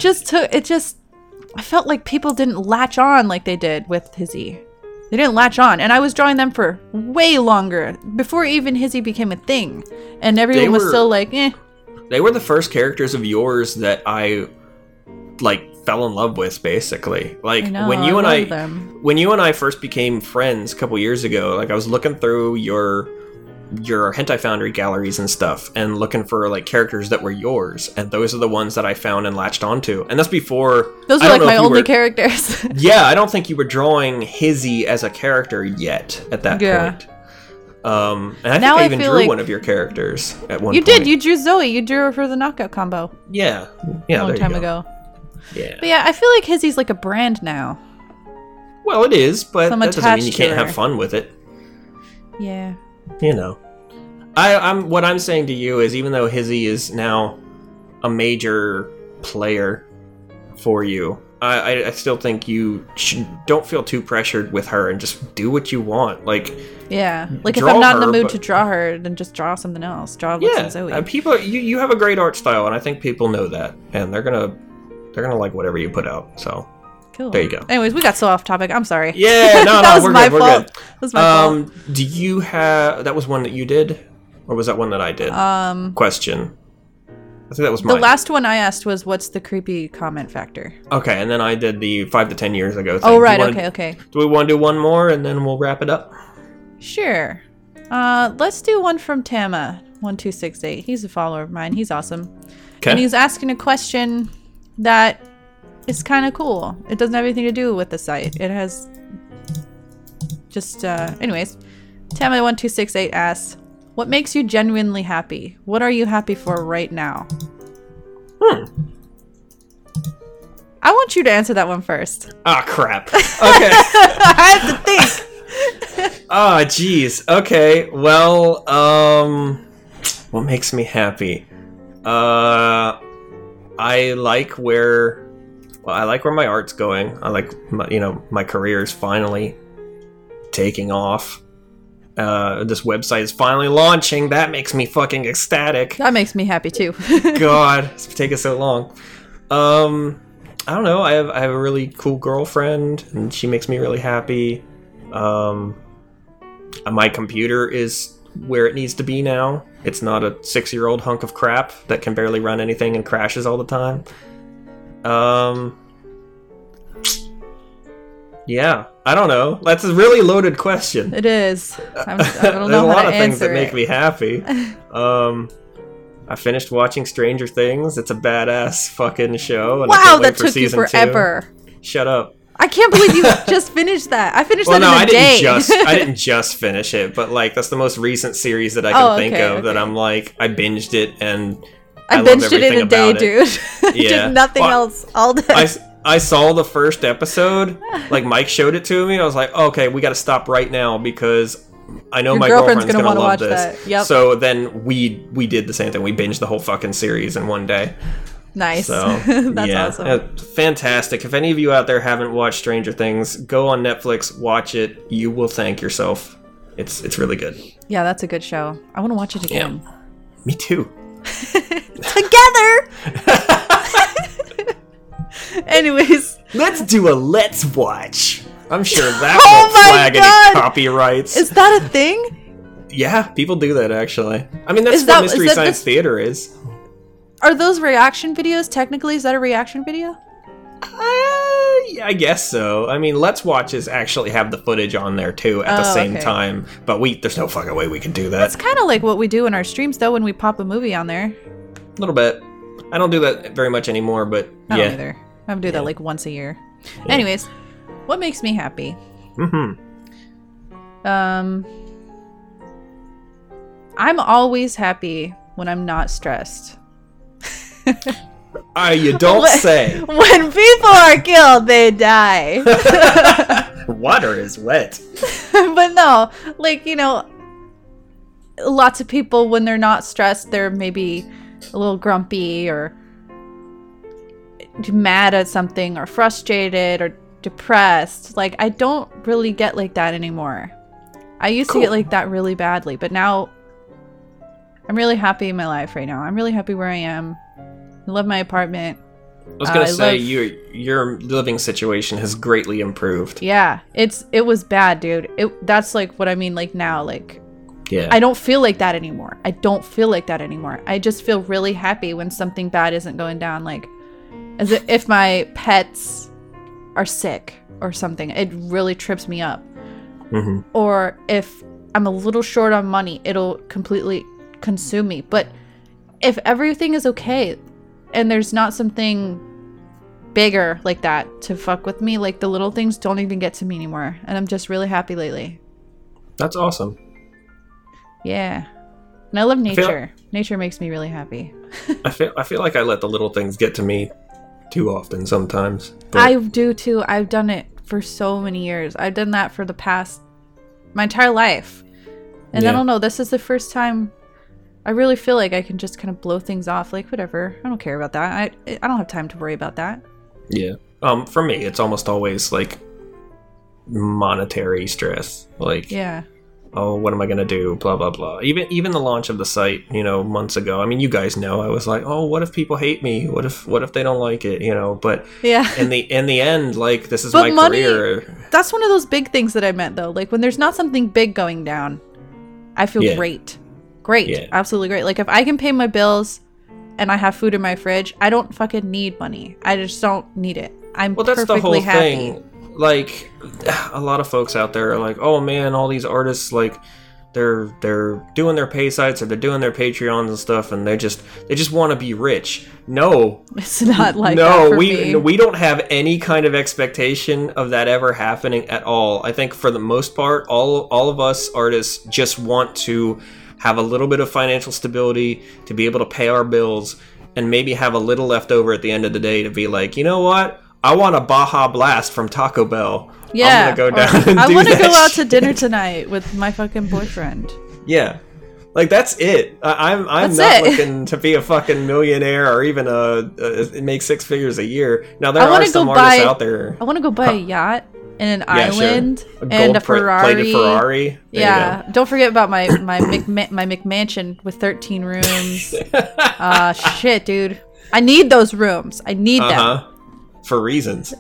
[SPEAKER 2] I felt like people didn't latch on like they did with Hizzy. They didn't latch on, and I was drawing them for way longer before even Hizzy became a thing, and everyone was
[SPEAKER 1] were-
[SPEAKER 2] still like, eh.
[SPEAKER 1] They were the first characters of yours that I like fell in love with, basically. Like
[SPEAKER 2] I know,
[SPEAKER 1] when you and
[SPEAKER 2] love them.
[SPEAKER 1] when you and I first became friends a couple years ago, like I was looking through your Hentai Foundry galleries and stuff and looking for like characters that were yours, and those are the ones that I found and latched onto. And that's before
[SPEAKER 2] Those
[SPEAKER 1] I
[SPEAKER 2] are
[SPEAKER 1] don't
[SPEAKER 2] like
[SPEAKER 1] know
[SPEAKER 2] my
[SPEAKER 1] if you
[SPEAKER 2] only
[SPEAKER 1] were-
[SPEAKER 2] characters.
[SPEAKER 1] Yeah, I don't think you were drawing Hizzy as a character yet at that
[SPEAKER 2] Yeah.
[SPEAKER 1] point. And I
[SPEAKER 2] Now
[SPEAKER 1] think I
[SPEAKER 2] I
[SPEAKER 1] even
[SPEAKER 2] feel
[SPEAKER 1] drew
[SPEAKER 2] like-
[SPEAKER 1] one of your characters at one
[SPEAKER 2] You
[SPEAKER 1] point.
[SPEAKER 2] did. You drew Zoe. You drew her for the knockout combo
[SPEAKER 1] Yeah,
[SPEAKER 2] a
[SPEAKER 1] there
[SPEAKER 2] long
[SPEAKER 1] you
[SPEAKER 2] time
[SPEAKER 1] go.
[SPEAKER 2] ago.
[SPEAKER 1] Yeah.
[SPEAKER 2] But yeah, I feel like Hizzy's like a brand now.
[SPEAKER 1] Well, it is, but
[SPEAKER 2] So I'm
[SPEAKER 1] that doesn't mean
[SPEAKER 2] attached
[SPEAKER 1] you
[SPEAKER 2] to
[SPEAKER 1] can't
[SPEAKER 2] her.
[SPEAKER 1] have fun with it.
[SPEAKER 2] Yeah.
[SPEAKER 1] You know, I'm what I'm saying to you is, even though Hizzy is now a major player for you, I still think you don't feel too pressured with her and just do what you want. Like,
[SPEAKER 2] Yeah. Like if
[SPEAKER 1] Draw
[SPEAKER 2] I'm not in the
[SPEAKER 1] her,
[SPEAKER 2] mood
[SPEAKER 1] but-
[SPEAKER 2] to draw her, then just draw something else. Draw Lux
[SPEAKER 1] yeah,
[SPEAKER 2] and Zoe.
[SPEAKER 1] people, you have a great art style, and I think people know that, and they're gonna like whatever you put out. So
[SPEAKER 2] Cool.
[SPEAKER 1] there you go.
[SPEAKER 2] Anyways, we got so off topic. I'm sorry.
[SPEAKER 1] Yeah, no,
[SPEAKER 2] that
[SPEAKER 1] no,
[SPEAKER 2] was
[SPEAKER 1] we're
[SPEAKER 2] my
[SPEAKER 1] good. We're
[SPEAKER 2] fault.
[SPEAKER 1] good.
[SPEAKER 2] That was my fault.
[SPEAKER 1] Do you have that was one that you did, or was that one that I did? Question. I think that was
[SPEAKER 2] The
[SPEAKER 1] mine.
[SPEAKER 2] last one I asked was, "What's the creepy comment factor?"
[SPEAKER 1] Okay, and then I did the 5 to 10 years ago thing.
[SPEAKER 2] Oh,
[SPEAKER 1] Do you
[SPEAKER 2] right.
[SPEAKER 1] wanna-
[SPEAKER 2] Okay.
[SPEAKER 1] Do we want to do one more and then we'll wrap it up?
[SPEAKER 2] Sure. Let's do one from Tama1268. He's a follower of mine. He's awesome.
[SPEAKER 1] Okay.
[SPEAKER 2] And he's asking a question that is kind of cool. It doesn't have anything to do with the site. It has just, anyways. Tama1268 asks, what makes you genuinely happy? What are you happy for right now? I want you to answer that one first.
[SPEAKER 1] Ah, crap. Okay.
[SPEAKER 2] I have to think.
[SPEAKER 1] Ah, jeez. Okay. Well, what makes me happy? I like where my art's going. I like my career is finally taking off. This website is finally launching. That makes me fucking ecstatic.
[SPEAKER 2] That makes me happy too.
[SPEAKER 1] God, it's taking so long. I don't know. I have a really cool girlfriend, and she makes me really happy. My computer is where it needs to be now. It's not a 6-year-old hunk of crap that can barely run anything and crashes all the time. Yeah, I don't know. That's a really loaded question.
[SPEAKER 2] It is. I don't
[SPEAKER 1] There's
[SPEAKER 2] know
[SPEAKER 1] a
[SPEAKER 2] how
[SPEAKER 1] lot
[SPEAKER 2] to
[SPEAKER 1] of things
[SPEAKER 2] answer
[SPEAKER 1] that make
[SPEAKER 2] it.
[SPEAKER 1] me happy. I finished watching Stranger Things. It's a badass fucking show. And I
[SPEAKER 2] Wow,
[SPEAKER 1] can't wait
[SPEAKER 2] that
[SPEAKER 1] for
[SPEAKER 2] took you
[SPEAKER 1] season 2.
[SPEAKER 2] forever.
[SPEAKER 1] Shut up.
[SPEAKER 2] I can't believe you just finished that. I finished
[SPEAKER 1] Well,
[SPEAKER 2] that
[SPEAKER 1] no,
[SPEAKER 2] in a
[SPEAKER 1] I
[SPEAKER 2] day.
[SPEAKER 1] didn't just finish it, but like that's the most recent series that I can think of that I'm like I binged it and
[SPEAKER 2] I
[SPEAKER 1] love
[SPEAKER 2] binged it in
[SPEAKER 1] everything
[SPEAKER 2] a day,
[SPEAKER 1] about it.
[SPEAKER 2] dude.
[SPEAKER 1] Yeah.
[SPEAKER 2] Did nothing
[SPEAKER 1] Well,
[SPEAKER 2] else all day.
[SPEAKER 1] I saw the first episode, like Mike showed it to me. I was like, okay, we got to stop right now because I know
[SPEAKER 2] Your
[SPEAKER 1] my
[SPEAKER 2] girlfriend's
[SPEAKER 1] girlfriend's
[SPEAKER 2] gonna
[SPEAKER 1] gonna
[SPEAKER 2] wanna
[SPEAKER 1] love
[SPEAKER 2] watch
[SPEAKER 1] this.
[SPEAKER 2] that. Yep.
[SPEAKER 1] So then we did the same thing. We binged the whole fucking series in one day.
[SPEAKER 2] Nice.
[SPEAKER 1] So
[SPEAKER 2] That's
[SPEAKER 1] yeah,
[SPEAKER 2] awesome.
[SPEAKER 1] fantastic. If any of you out there haven't watched Stranger Things, go on Netflix, watch it. You will thank yourself. It's really good.
[SPEAKER 2] Yeah, that's a good show. I want to watch it again.
[SPEAKER 1] Me too.
[SPEAKER 2] Together! Anyways,
[SPEAKER 1] Let's do a let's watch. I'm sure that
[SPEAKER 2] Oh
[SPEAKER 1] won't
[SPEAKER 2] my
[SPEAKER 1] flag
[SPEAKER 2] God!
[SPEAKER 1] any copyrights.
[SPEAKER 2] is that a thing?
[SPEAKER 1] Yeah, people do that actually. I mean, that's
[SPEAKER 2] Is
[SPEAKER 1] what
[SPEAKER 2] that-
[SPEAKER 1] Mystery
[SPEAKER 2] is that
[SPEAKER 1] Science
[SPEAKER 2] the-
[SPEAKER 1] Theater is.
[SPEAKER 2] Are those reaction videos? Technically, is that a reaction video?
[SPEAKER 1] Yeah, I guess so. I mean, Let's Watches actually have the footage on there too at the
[SPEAKER 2] Oh,
[SPEAKER 1] same
[SPEAKER 2] okay.
[SPEAKER 1] time, but there's no fucking way we can do that.
[SPEAKER 2] That's kind of like what we do in our streams, though, when we pop a movie on there.
[SPEAKER 1] A little bit. I don't do that very much anymore, but
[SPEAKER 2] I
[SPEAKER 1] yeah.
[SPEAKER 2] don't either. I do that like once a year. Anyways, what makes me happy?
[SPEAKER 1] Mm-hmm.
[SPEAKER 2] I'm always happy when I'm not stressed.
[SPEAKER 1] You don't say.
[SPEAKER 2] When people are killed, they die.
[SPEAKER 1] Water is wet.
[SPEAKER 2] But no, like, you know, lots of people, when they're not stressed, they're maybe a little grumpy or mad at something or frustrated or depressed. Like, I don't really get like that anymore. I used to get like that really badly, but now I'm really happy in my life right now. I'm really happy where I am. I love my apartment.
[SPEAKER 1] I was gonna say your living situation has greatly improved.
[SPEAKER 2] Yeah, it was bad, dude. That's like what I mean. Like now, like
[SPEAKER 1] yeah,
[SPEAKER 2] I don't feel like that anymore. I just feel really happy when something bad isn't going down. Like as if my pets are sick or something, it really trips me up.
[SPEAKER 1] Mm-hmm.
[SPEAKER 2] Or if I'm a little short on money, it'll completely consume me. But if everything is okay and there's not something bigger like that to fuck with me, like the little things don't even get to me anymore. And I'm just really happy lately.
[SPEAKER 1] That's awesome.
[SPEAKER 2] Yeah. And I love nature. Nature makes me really happy.
[SPEAKER 1] I feel like I let the little things get to me too often sometimes. But
[SPEAKER 2] I do too. I've done it for so many years. I've done that for my entire life. And I don't know, this is the first time I really feel like I can just kind of blow things off. Like, whatever. I don't care about that. I don't have time to worry about that.
[SPEAKER 1] Yeah. For me, it's almost always like monetary stress. Like,
[SPEAKER 2] yeah.
[SPEAKER 1] Oh, what am I gonna do? Blah blah blah. Even the launch of the site, months ago. I mean, you guys know. I was like, oh, what if people hate me? What if they don't like it? But
[SPEAKER 2] yeah.
[SPEAKER 1] In the end, like this is
[SPEAKER 2] but
[SPEAKER 1] my
[SPEAKER 2] money,
[SPEAKER 1] career.
[SPEAKER 2] That's one of those big things that I meant though. Like when there's not something big going down, I feel great. Great. Yeah. Absolutely great. Like if I can pay my bills and I have food in my fridge, I don't fucking need money. I just don't need it. I'm perfectly
[SPEAKER 1] that's the whole
[SPEAKER 2] happy.
[SPEAKER 1] Thing. Like a lot of folks out there are like, oh man, all these artists, like they're doing their pay sites or they're doing their Patreons and stuff, and they just want to be rich. No,
[SPEAKER 2] it's not like that for me.
[SPEAKER 1] We don't have any kind of expectation of that ever happening at all. I think for the most part, all of us artists just want to have a little bit of financial stability to be able to pay our bills and maybe have a little left over at the end of the day to be like, you know what? I want a Baja Blast from Taco Bell.
[SPEAKER 2] Yeah.
[SPEAKER 1] I'm gonna go down and do that.
[SPEAKER 2] I want to go out to dinner tonight with my fucking boyfriend.
[SPEAKER 1] Yeah. Like, that's it. I'm not looking to be a fucking millionaire or even make six figures a year. Now, there are some artists out there.
[SPEAKER 2] I want to go buy a yacht and an island and a Ferrari.
[SPEAKER 1] Plated Ferrari.
[SPEAKER 2] Yeah. Don't forget about my McMansion with 13 rooms. Shit, dude. I need those rooms. I need them.
[SPEAKER 1] For reasons.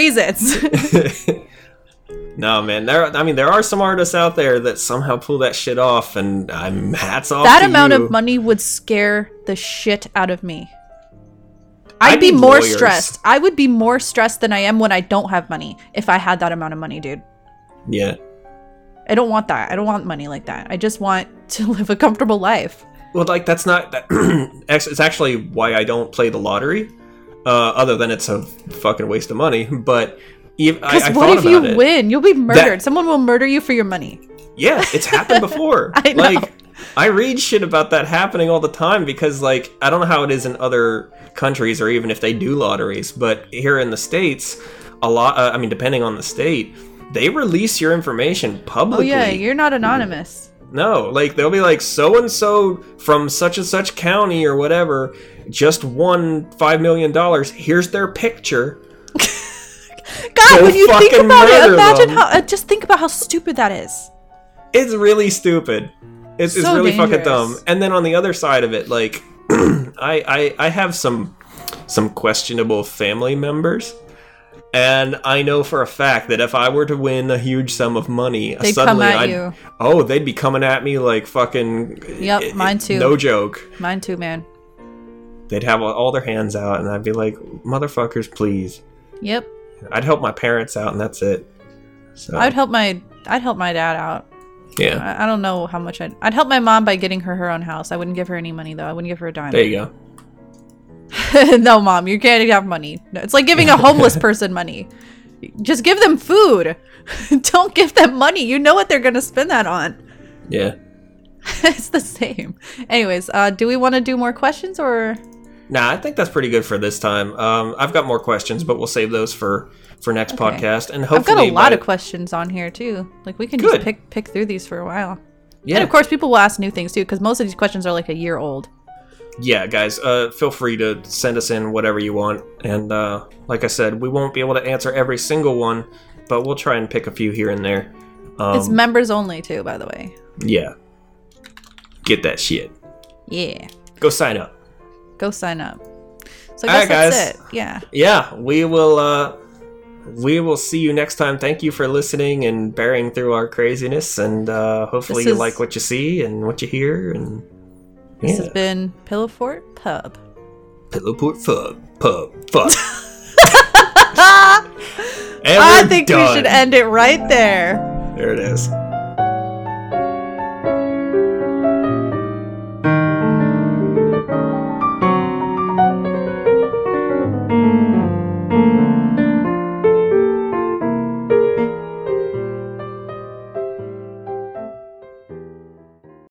[SPEAKER 1] No, man. There are some artists out there that somehow pull that shit off, and hats off to you.
[SPEAKER 2] That amount of money would scare the shit out of me. I'd be more stressed. I would be more stressed than I am when I don't have money if I had that amount of money, dude.
[SPEAKER 1] Yeah.
[SPEAKER 2] I don't want that. I don't want money like that. I just want to live a comfortable life.
[SPEAKER 1] Well, like, that's not... it's actually why I don't play the lottery. Other than it's a fucking waste of money, but
[SPEAKER 2] because what if you win? You'll be murdered. Someone will murder you for your money.
[SPEAKER 1] Yeah, it's happened before.
[SPEAKER 2] I know.
[SPEAKER 1] Like, I read shit about that happening all the time because, like, I don't know how it is in other countries or even if they do lotteries, but here in the States, a lot. Depending on the state, they release your information publicly.
[SPEAKER 2] Oh yeah, you're not anonymous.
[SPEAKER 1] No, like they'll be like, so and so from such and such county or whatever just won $5 million. Here's their picture.
[SPEAKER 2] God, when you think about it, imagine just think about how stupid that is.
[SPEAKER 1] It's really stupid. It's really
[SPEAKER 2] dangerous.
[SPEAKER 1] Fucking dumb. And then on the other side of it, like, I have some questionable family members. And I know for a fact that if I were to win a huge sum of money,
[SPEAKER 2] they'd come at you.
[SPEAKER 1] Oh, they'd be coming at me like fucking...
[SPEAKER 2] Yep, mine too.
[SPEAKER 1] No joke.
[SPEAKER 2] Mine too, man.
[SPEAKER 1] They'd have all their hands out, and I'd be like, motherfuckers, please.
[SPEAKER 2] Yep.
[SPEAKER 1] I'd help my parents out, and that's it. So.
[SPEAKER 2] I'd help my dad out.
[SPEAKER 1] Yeah.
[SPEAKER 2] I don't know how much I'd help my mom by getting her own house. I wouldn't give her any money, though. I wouldn't give her a dime.
[SPEAKER 1] There you go.
[SPEAKER 2] No, Mom, you can't have money. No, it's like giving a homeless person money. Just give them food. Don't give them money. You know what they're going to spend that on.
[SPEAKER 1] Yeah.
[SPEAKER 2] It's the same. Anyways, do we want to do more questions or?
[SPEAKER 1] Nah, I think that's pretty good for this time. I've got more questions, but we'll save those for next podcast. And hopefully,
[SPEAKER 2] I've got a lot of questions on here too. Like we can just pick through these for a while.
[SPEAKER 1] Yeah.
[SPEAKER 2] And of course, people will ask new things too, because most of these questions are like a year old.
[SPEAKER 1] Yeah, guys, feel free to send us in whatever you want. And like I said, we won't be able to answer every single one, but we'll try and pick a few here and there.
[SPEAKER 2] It's members only too, by the way.
[SPEAKER 1] Yeah. Get that shit.
[SPEAKER 2] Yeah.
[SPEAKER 1] Go sign up.
[SPEAKER 2] Go sign up. So I guess that's it. Yeah.
[SPEAKER 1] Yeah, we will see you next time. Thank you for listening and bearing through our craziness, and hopefully you like what you see and what you hear. And
[SPEAKER 2] this has been Pillow Fort Pub.
[SPEAKER 1] Pillow Fort Pub. Fuck.
[SPEAKER 2] I think we should end it right there.
[SPEAKER 1] There it is.